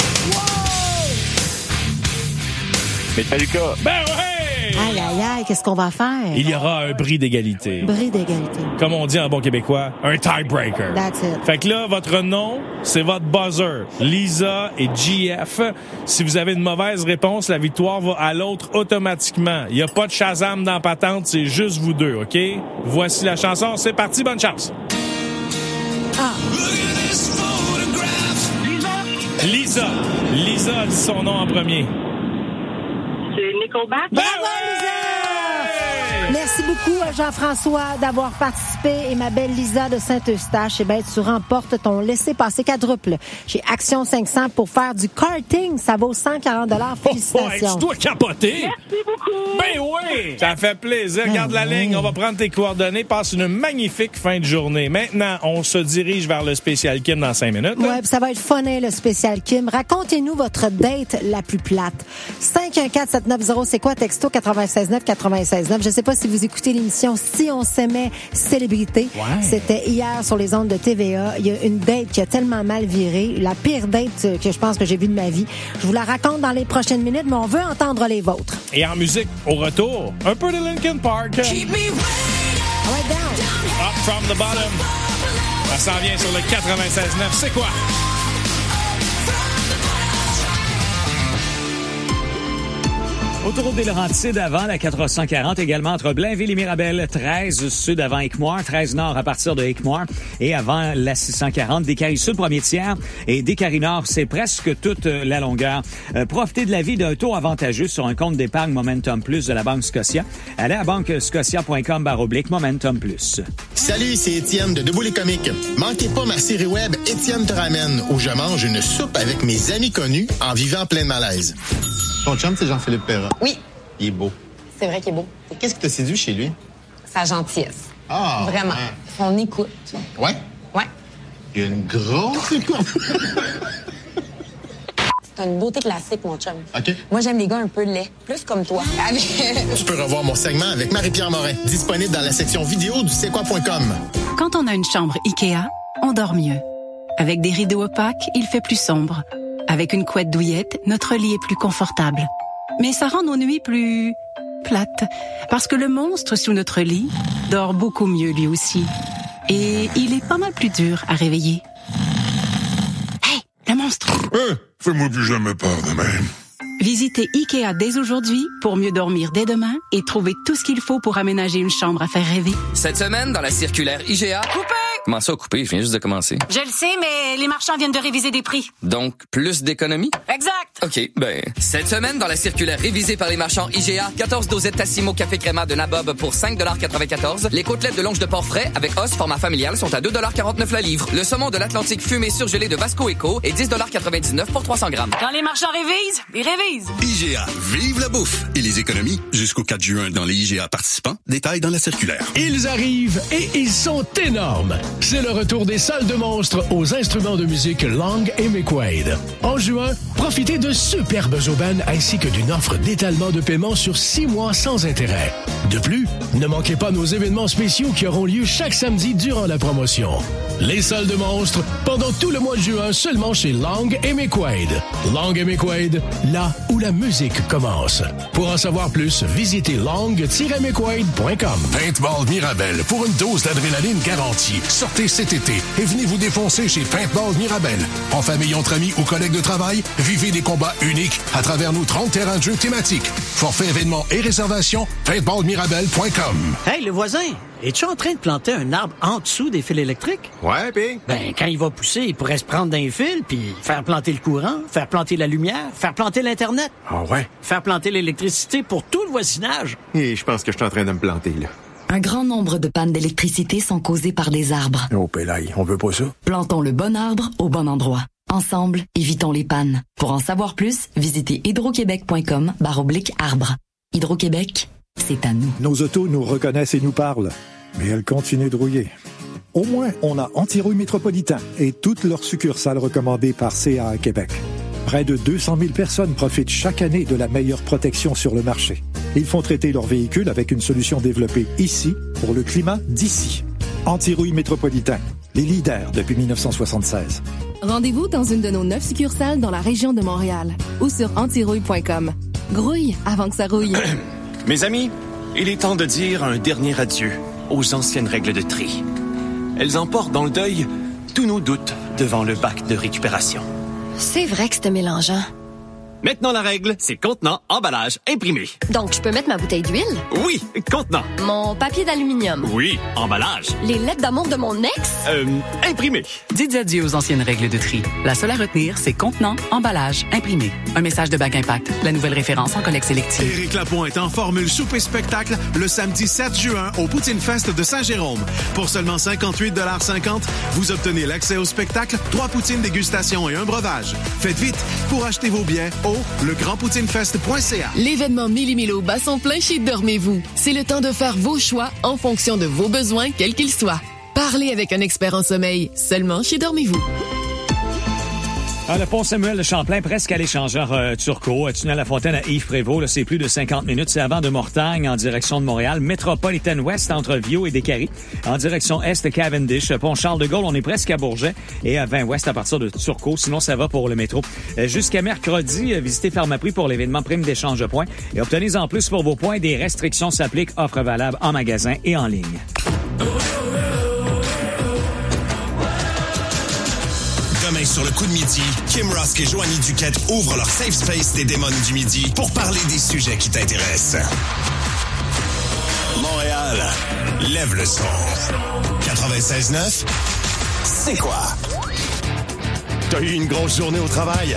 Metallica. Ben ouais! Aïe, aïe, aïe, qu'est-ce qu'on va faire? Il y aura un bris d'égalité. Bris d'égalité. Comme on dit en bon québécois, un tiebreaker. That's it. Fait que là, votre nom, c'est votre buzzer. Lisa et GF. Si vous avez une mauvaise réponse, la victoire va à l'autre automatiquement. Il n'y a pas de Shazam dans la patente, c'est juste vous deux, OK? Voici la chanson, c'est parti, bonne chance. Ah. Lisa a dit son nom en premier. C'est Nickelback. Ben Merci beaucoup, Jean-François, d'avoir participé. Et ma belle Lisa de Saint-Eustache, eh ben, tu remportes ton laissez-passer quadruple chez Action 500 pour faire du karting. Ça vaut 140 $. Félicitations. Tu dois capoter. Merci beaucoup. Ben oui! Ça fait plaisir. Garde la ligne. On va prendre tes coordonnées. Passe une magnifique fin de journée. Maintenant, on se dirige vers le spécial Kim dans 5 minutes. Ouais, puis ça va être funné, le spécial Kim. Racontez-nous votre date la plus plate. 514-790, c'est quoi, texto 96.9, Je sais pas si vous écoutez l'émission Si on s'aimait célébrité. Ouais. C'était hier sur les ondes de TVA. Il y a une date qui a tellement mal viré. La pire date que je pense que j'ai vue de ma vie. Je vous la raconte dans les prochaines minutes, mais on veut entendre les vôtres. Et en musique, au retour, un peu de Linkin Park. Up Right down. from the bottom. Ça s'en vient sur le 96.9. C'est quoi? Autoroute des Laurentides avant la 440, également entre Blainville et Mirabel, 13 sud avant Équimoire, 13 nord à partir de Équimoire et avant la 640, Décarie sud premier tiers et Décarie nord, c'est presque toute la longueur. Profitez de la vie d'un taux avantageux sur un compte d'épargne Momentum Plus de la Banque Scotia. Allez à banquescotia.com/Momentum Plus. Salut, c'est Étienne de Debout les comiques. Manquez pas ma série web Étienne te ramène où je mange une soupe avec mes amis connus en vivant plein de malaise. Ton chum, c'est Jean-Philippe Perra. Oui. Il est beau. C'est vrai qu'il est beau. Qu'est-ce qui t'a séduit chez lui? Sa gentillesse. Ah! Vraiment. Ouais. Son écoute. Ouais? Ouais. Il y a une grosse écoute. C'est une beauté classique, mon chum. OK. Moi, j'aime les gars un peu laids. Plus comme toi. Tu peux revoir mon segment avec Marie-Pierre Morin. Disponible dans la section vidéo du c'est-quoi.com. Quand on a une chambre IKEA, on dort mieux. Avec des rideaux opaques, il fait plus sombre. Avec une couette douillette, notre lit est plus confortable. Mais ça rend nos nuits plus plates. Parce que le monstre sous notre lit dort beaucoup mieux lui aussi. Et il est pas mal plus dur à réveiller. Hey, le monstre! Fais-moi plus jamais peur de même. Visitez IKEA dès aujourd'hui pour mieux dormir dès demain et trouver tout ce qu'il faut pour aménager une chambre à faire rêver. Cette semaine, dans la circulaire IGA... Coupé! Comment ça, coupé? Je viens juste de commencer. Je le sais, mais les marchands viennent de réviser des prix. Donc, plus d'économies? Exact! OK, cette semaine, dans la circulaire révisée par les marchands IGA, 14 dosettes Tassimo Café Créma de Nabob pour 5,94 $. Les côtelettes de longe de porc frais avec os format familial sont à 2,49 $ la livre. Le saumon de l'Atlantique fumé surgelé de Vasco Eco est 10,99 $ pour 300 grammes. Quand les marchands révisent, ils révisent. IGA, vive la bouffe et les économies jusqu'au 4 juin dans les IGA participants. Détails dans la circulaire. Ils arrivent et ils sont énormes. C'est le retour des salles de monstres aux instruments de musique Lang et McQuaid. En juin, profitez de superbes aubaines ainsi que d'une offre d'étalement de paiement sur 6 mois sans intérêt. De plus, ne manquez pas nos événements spéciaux qui auront lieu chaque samedi durant la promotion. Les salles de monstres, pendant tout le mois de juin, seulement chez Lang et McQuaid. Lang et McQuaid, là où la musique commence. Pour en savoir plus, visitez lang-mcquaid.com. Paintball Mirabel, pour une dose d'adrénaline garantie. Sortez cet été et venez vous défoncer chez Paintball Mirabel. En famille, entre amis ou collègues de travail, vivez des combats uniques à travers nos 30 terrains de jeux thématiques. Forfait événements et réservations, paintballmirabel.com. Hey, le voisin, es-tu en train de planter un arbre en dessous des fils électriques? Ouais, pis? Quand il va pousser, il pourrait se prendre d'un fil, puis faire planter le courant, faire planter la lumière, faire planter l'Internet. Ah ouais? Faire planter l'électricité pour tout le voisinage. Et je pense que je suis en train de me planter, là. Un grand nombre de pannes d'électricité sont causées par des arbres. Oh, pélaille, on veut pas ça. Plantons le bon arbre au bon endroit. Ensemble, évitons les pannes. Pour en savoir plus, visitez hydroquebec.com/arbre. Hydro-Québec, c'est à nous. Nos autos nous reconnaissent et nous parlent, mais elles continuent de rouiller. Au moins, on a Antirouille Métropolitain et toutes leurs succursales recommandées par CA Québec. Près de 200 000 personnes profitent chaque année de la meilleure protection sur le marché. Ils font traiter leurs véhicules avec une solution développée ici pour le climat d'ici. Antirouille Métropolitain, les leaders depuis 1976. Rendez-vous dans une de nos 9 succursales dans la région de Montréal ou sur antirouille.com. Grouille avant que ça rouille. Mes amis, il est temps de dire un dernier adieu aux anciennes règles de tri. Elles emportent dans le deuil tous nos doutes devant le bac de récupération. C'est vrai que c'était mélangeant. Maintenant, la règle, c'est contenant, emballage, imprimé. Donc, je peux mettre ma bouteille d'huile? Oui, contenant. Mon papier d'aluminium? Oui, emballage. Les lettres d'amour de mon ex? Imprimé. Dites adieu aux anciennes règles de tri. La seule à retenir, c'est contenant, emballage, imprimé. Un message de Bac Impact, la nouvelle référence en collecte sélective. Éric Lapointe en formule souper-spectacle le samedi 7 juin au Poutine Fest de Saint-Jérôme. Pour seulement 58,50 $, vous obtenez l'accès au spectacle, 3 poutines dégustation et un breuvage. Faites vite pour acheter vos billets au legrandpoutinefest.ca. L'événement Mili-Milo bat son plein chez Dormez-vous. C'est le temps de faire vos choix en fonction de vos besoins, quels qu'ils soient. Parlez avec un expert en sommeil, seulement chez Dormez-vous. Le pont Samuel de Champlain, presque à l'échangeur Turcot. Tunnel La Fontaine à Yves-Prévost, là, c'est plus de 50 minutes. C'est avant de Mortagne, en direction de Montréal. Metropolitan West, entre Viau et Descaries. En direction Est, Cavendish. Pont Charles-de-Gaulle, on est presque à Bourget. Et à 20 Ouest, à partir de Turcot. Sinon, ça va pour le métro. Jusqu'à mercredi, visitez Pharmaprix pour l'événement Prime d'échange de points. Et obtenez en plus pour vos points. Des restrictions s'appliquent. Offres valables en magasin et en ligne. Demain, sur le coup de midi, Kim Rusk et Joanie Duquette ouvrent leur safe space des démons du midi pour parler des sujets qui t'intéressent. Montréal, lève le son. 96.9, c'est quoi? T'as eu une grosse journée au travail?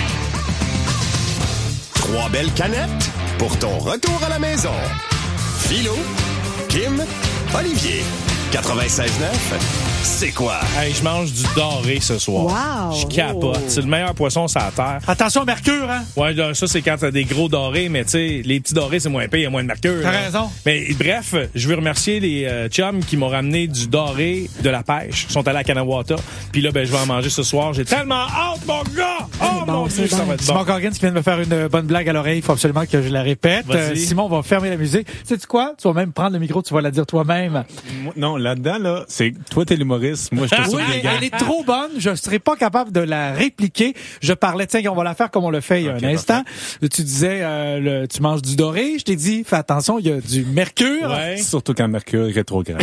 3 belles canettes pour ton retour à la maison. Philo, Kim, Olivier. 96.9, c'est quoi? Hey, je mange du doré ce soir. Wow! Je capote. C'est le meilleur poisson sur la terre. Attention au mercure, hein? Ouais, là, ça, c'est quand t'as des gros dorés, mais tu sais, les petits dorés, c'est moins pire, il y a moins de mercure. T'as raison. Mais bref, je veux remercier les chums qui m'ont ramené du doré de la pêche. Ils sont allés à Kanawata. Puis là, ben, je vais en manger ce soir. J'ai tellement hâte, mon gars! Oh, mon Dieu, ça va être bon. Simon Corrigan qui vient de me faire une bonne blague à l'oreille. Il faut absolument que je la répète. Simon va fermer la musique. Sais-tu quoi? Tu vas même prendre le micro, tu vas la dire toi-même. Non, là-dedans, là, c'est toi, t'es l'humoriste. Moi, je te Oui, elle est trop bonne. Je serais pas capable de la répliquer. Je parlais, tiens, on va la faire comme on le fait il y a un instant. Tu disais, tu manges du doré. Je t'ai dit, fais attention, il y a du mercure. Ouais. Surtout quand Mercure est rétrograde.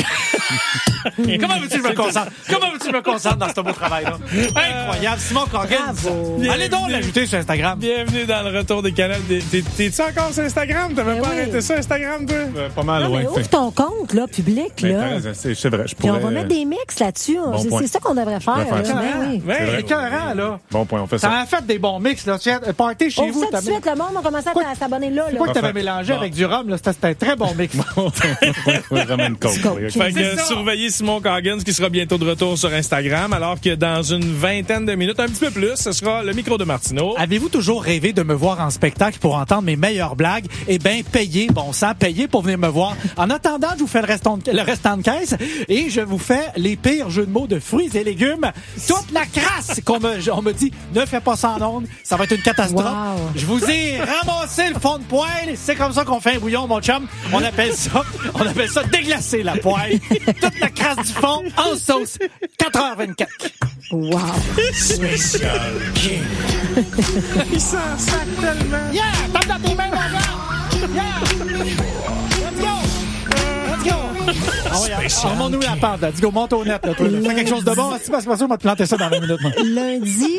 Comment veux-tu que je me concentre? Comment veux-tu que je me concentre dans ce beau travail-là? Incroyable. Simon Coggins. Allez donc l'ajouter sur Instagram. Bienvenue dans le retour des canaux. T'es-tu encore sur Instagram? T'avais pas arrêté ça, Instagram, toi? Pas mal, non, ouais. mais ouvre ton compte, là, public, là. C'est vrai, je Puis pourrais... on va mettre des mix là-dessus. Bon C'est ça qu'on devrait faire. Oui. C'est écœurant, là. Bon point, on fait ça. T'as fait des bons mix, là. Tu as party chez vous. On fait tout de suite, le monde a commencé à s'abonner là. C'est quoi que t'avais mélangé avec du rhum, là? C'était un très bon mix. Vraiment une coke. Fait que surveillez Simon Coggins qui sera bientôt de retour sur Instagram, alors que dans une vingtaine de minutes, un petit peu plus, ce sera le micro de Martineau. Avez-vous toujours rêvé de me voir en spectacle pour entendre mes meilleures blagues? Eh bien, payez, bon sang, payez pour venir me voir. En attendant, je vous fais le restant de caisse et je vous fais les pires jeux de mots de fruits et légumes. Toute la crasse on me dit, ne fais pas ça en ondes, ça va être une catastrophe. Wow. Je vous ai ramassé le fond de poêle. C'est comme ça qu'on fait un bouillon, mon chum. On appelle ça déglacer la poêle. Toute la crasse du fond en sauce. 4h24. Wow. Spécial King. Il s'en sac tellement. Yeah! Tape dans tes mains, mon gars! Yeah! Let's go! Let's go! Armons-nous la pente, là. Let's go, monte au net, là, toi. Fais quelque chose de bon, parce que on va te planter ça dans 20 minutes, moi. Lundi,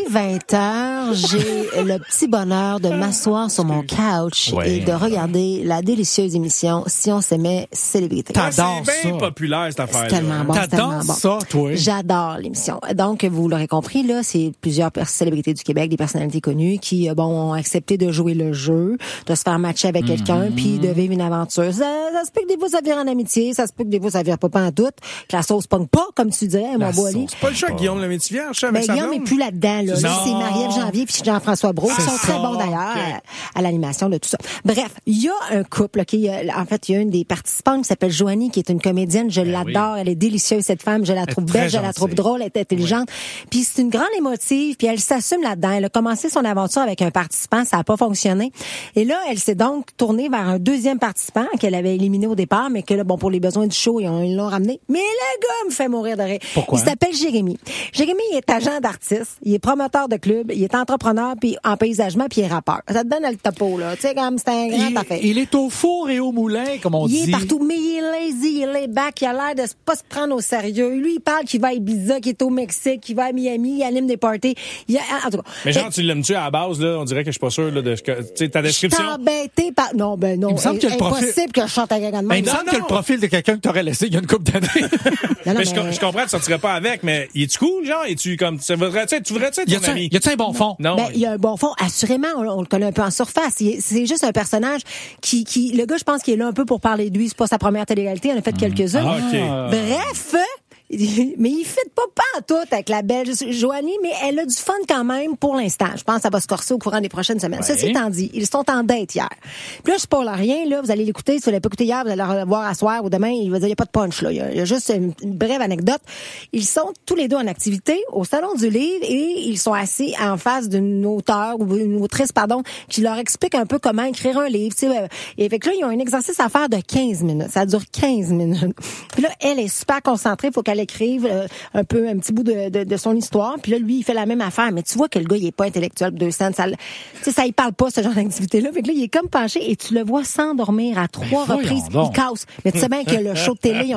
20h, j'ai le petit bonheur de m'asseoir sur mon couch et de regarder la délicieuse émission Si on s'aimait célébrité. T'adores ça. C'est bien populaire, cette affaire. C'est tellement bon, c'est tellement bon. Ça, toi? J'adore l'émission. Donc, vous l'aurez compris, là, c'est plusieurs célébrités du Québec, des personnalités connues qui, ont accepté de jouer le jeu, de se faire matcher avec quelqu'un, puis de vivre une aventure. Ça se peut que des fois, ça vire en amitié, ça se peut que des fois, ça vire pas en tout, que la sauce pogne pas, comme tu dirais, mon beau Ali. C'est pas le chat Guillaume le Métivier, avec sa Guillaume blonde? n'est plus là-dedans, là. Là, c'est Marie-Ève Janvier puis Jean-François Brault, qui sont très bons d'ailleurs à l'animation de tout ça. Bref, il y a un couple, en fait, il y a une des participantes qui s'appelle Joanie, qui est une comédienne, je l'adore, elle est délicieuse, cette femme, je la trouve belle, je la trouve drôle, elle est intelligente. Puis c'est une grande émotive, puis elle s'assume là-dedans. Elle a commencé son aventure avec un participant, ça n'a pas fonctionné. Et là, elle s'est donc tournée vers un deuxième participant qu'elle avait éliminé au départ, mais que là, pour les besoins du show, ils l'ont ramené. Mais le gars me fait mourir de rire. Pourquoi? Il s'appelle Jérémy. Jérémy, il est agent d'artiste, il est promoteur de club, il est entrepreneur puis en paysagement puis il est rappeur. Ça te donne le topo, là. Tu sais, comme c'est un grand affaire. Il est au four et au moulin, comme on dit. Il est partout, mais il est lazy, il est laid back, il a l'air de pas se prendre au sérieux. Lui, il parle qu'il va à Ibiza, qu'il est au Mexique, qu'il va à Miami, il anime des parties. En tout cas. Mais genre, tu l'aimes-tu à la base, là? On dirait que je suis pas sûr, là, de ce que, tu sais, ta description. Je suis embêté par, non. Il me semble que le profil. Impossible que je chante à quelqu'un de même. Il me semble que le profil de quelqu'un que t'aurais laissé il y a une couple d'années. Mais je comprends, tu sortirais pas avec, mais es-tu cool, genre? Es-tu comme, tu voudrais-tu être ton ami? Y a-tu un bon fond? Non. Il y a un bon fond. Assurément, on le connaît un peu en surface. C'est juste un personnage qui, le gars, je pense qu'il est là un peu pour parler de lui. C'est pas sa première télé-réalité. Il en a fait quelques-unes. Bref. Mais il fit pas en tout avec la belle Joanie, mais elle a du fun quand même pour l'instant. Je pense que ça va se corser au courant des prochaines semaines. Ceci étant dit, ils sont en date hier. Puis là, je spoil rien, là. Vous allez l'écouter. Si vous l'avez pas écouté hier, vous allez le revoir à soir ou demain. Il va dire, il y a pas de punch, là. Il y a juste une brève anecdote. Ils sont tous les deux en activité au Salon du Livre et ils sont assis en face d'une auteure ou une autrice, qui leur explique un peu comment écrire un livre, tu sais. Et fait que là, ils ont un exercice à faire de 15 minutes. Ça dure 15 minutes. Puis là, elle est super concentrée. Faut qu'elle écrive un petit bout de son histoire. Puis là, lui, il fait la même affaire. Mais tu vois que le gars, il est pas intellectuel pour 200. Ça il parle pas, ce genre d'activité-là. Fait que là, il est comme penché et tu le vois s'endormir à 3 reprises. Il casse. Mais tu sais bien que le show de télé,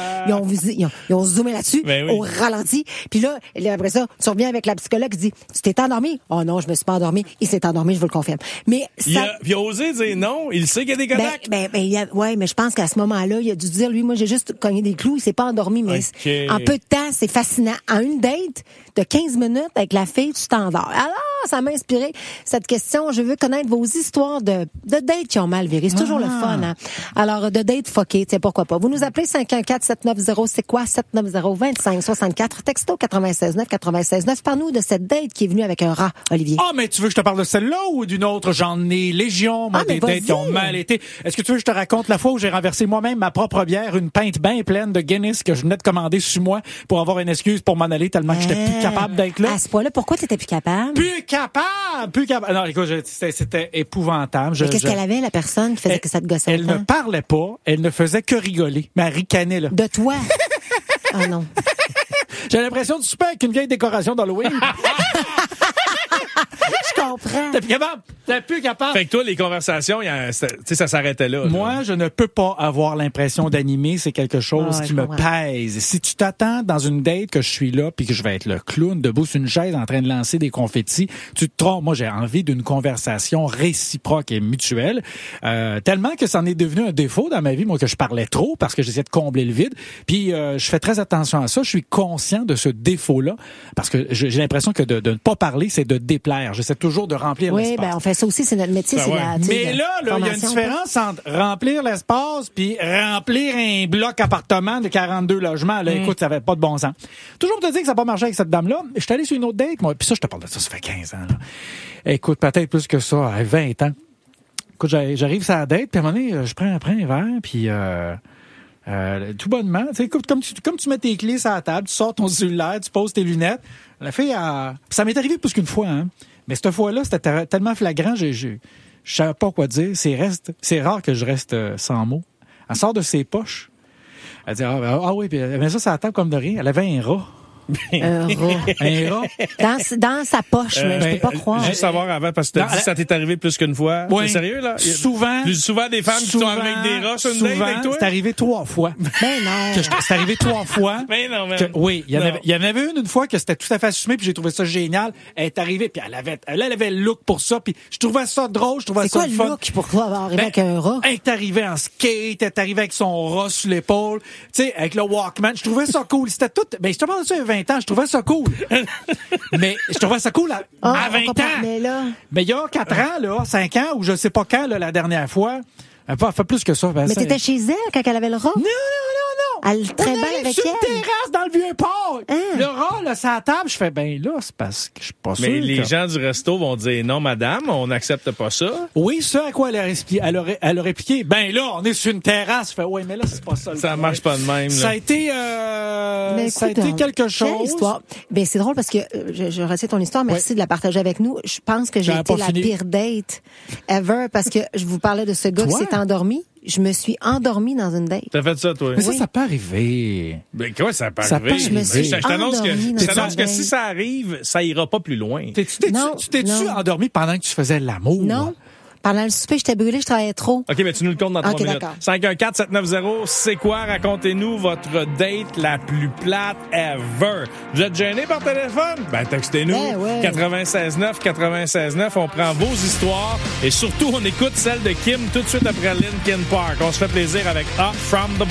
ils ont zoomé là-dessus, au ralenti. Puis là, après ça, tu reviens avec la psychologue qui dit, tu t'es endormi? Oh non, je me suis pas endormi. Il s'est endormi, je vous le confirme. Mais il a osé dire non. Il sait qu'il y a des Kodaks. Mais je pense qu'à ce moment-là, il a dû dire, lui, moi, j'ai juste cogné des clous. Il s'est pas endormi. Mais en peu de temps, c'est fascinant. En une date de 15 minutes avec la fille, tu t'endors. Alors, ça m'a inspiré cette question. Je veux connaître vos histoires de dates qui ont mal viré. C'est toujours le fun, hein? Alors, de dates fuckées, tiens, pourquoi pas. Vous nous appelez 514-790, c'est quoi? 790-2564, texto 96.9. Parle-nous de cette date qui est venue avec un rat, Olivier. Ah, mais tu veux que je te parle de celle-là ou d'une autre? J'en ai légion, moi, des dates qui ont mal été. Est-ce que tu veux que je te raconte la fois où j'ai renversé moi-même ma propre bière, une pinte bien pleine de Guinness que je venais de commander sur moi pour avoir une excuse pour m'en aller tellement que j'étais plus capable d'être là? À ce point-là, pourquoi t'étais plus capable? Plus capable! Non, écoute, c'était épouvantable. Qu'est-ce qu'elle avait, la personne qui faisait que ça te gossait? Elle ne parlait pas, elle ne faisait que rigoler. Mais elle ricanait, là. De toi? Ah non. J'ai l'impression de souper avec une vieille décoration d'Halloween. Je comprends. T'es plus capable. Fait que toi, les conversations, ça s'arrêtait là. Moi, je ne peux pas avoir l'impression d'animer. C'est quelque chose qui me pèse. Si tu t'attends dans une date que je suis là puis que je vais être le clown debout sur une chaise en train de lancer des confettis, tu te trompes. Moi, j'ai envie d'une conversation réciproque et mutuelle. Tellement que ça en est devenu un défaut dans ma vie, moi, que je parlais trop parce que j'essayais de combler le vide. Puis, je fais très attention à ça. Je suis conscient de ce défaut-là parce que j'ai l'impression que de ne pas parler, c'est de déplaire. J'essaie toujours de remplir l'espace. Oui, ben on fait ça aussi, c'est notre métier. Ben mais là, il y a une différence entre remplir l'espace puis remplir un bloc appartement de 42 logements. Là, écoute, ça n'avait pas de bon sens. Toujours te dire que ça n'a pas marché avec cette dame-là. Je suis allé sur une autre date, moi. Puis ça, je te parle de ça fait 15 ans. Là. Écoute, peut-être plus que ça, à 20 ans. Écoute, j'arrive sur la date, puis à un moment donné, je prends un verre, puis... tout bonnement, tu sais, comme tu mets tes clés sur la table, tu sors ton cellulaire, tu poses tes lunettes. La fille ça m'est arrivé plus qu'une fois, hein. Mais cette fois-là, c'était tellement flagrant, je savais pas quoi dire. C'est rare que je reste sans mots. Elle sort de ses poches. Elle dit oui, puis elle met ça sur la table comme de rien. Elle avait un rat. Un rat. Dans sa poche, mais je peux pas croire. Juste savoir avant, parce que tu as dit ça t'est arrivé plus qu'une fois. Oui. T'es sérieux, là? Souvent. Plus souvent des femmes qui sont avec des rats sur une date avec toi? C'est arrivé 3 fois. Ben non. C'est arrivé 3 fois. Ben non, oui, il y en avait une fois que c'était tout à fait assumé, puis j'ai trouvé ça génial. Elle est arrivée, puis elle avait le look pour ça, puis je trouvais ça drôle, je trouvais ça fun. C'est quoi le look pour toi avoir arrivé avec un rat? Elle est arrivée en skate, elle est arrivée avec son rat sur l'épaule, tu sais, avec le Walkman. Je trouvais ça cool. C'était tout. Ben, je te parle de ça il y a 20 ans, je trouvais ça cool. Mais je trouvais ça cool à 20 ans. Mais il y a 4 ans, là, 5 ans, ou je sais pas quand, là, la dernière fois. Elle fait plus que ça. Ben, mais t'étais chez elle quand elle avait le rat? Non. Elle très belle avec sur elle. une terrasse dans le Vieux-Port. Le rat, là, sur la table, je fais, ben là, c'est parce que je suis pas sûr. Mais les gens du resto vont dire, non, madame, on n'accepte pas ça. Oui, ce à quoi elle aurait répliqué, ben là, on est sur une terrasse. Je fais, ouais, mais là, c'est pas ça. Ça marche pas de même, là. Ça a été, quelque chose. Ben, c'est drôle parce que je retiens ton histoire. Merci de la partager avec nous. Je pense que j'ai été la pire date ever parce que je vous parlais de ce gars qui s'est endormi. Je me suis endormie dans une date. T'as fait ça, toi? Mais ça peut arriver. Ben, quoi, ça peut arriver? Je t'annonce que si ça arrive, ça ira pas plus loin. T'es-tu endormi pendant que tu faisais l'amour? Non. Pendant le souper, j'étais brûlée, je travaillais trop. OK, mais tu nous le comptes dans 3 minutes. 514-790, c'est quoi? Racontez-nous votre date la plus plate ever. Vous êtes gêné par téléphone? Ben, textez-nous. 96.9, on prend vos histoires et surtout, on écoute celle de Kim tout de suite après Linkin Park. On se fait plaisir avec Up From The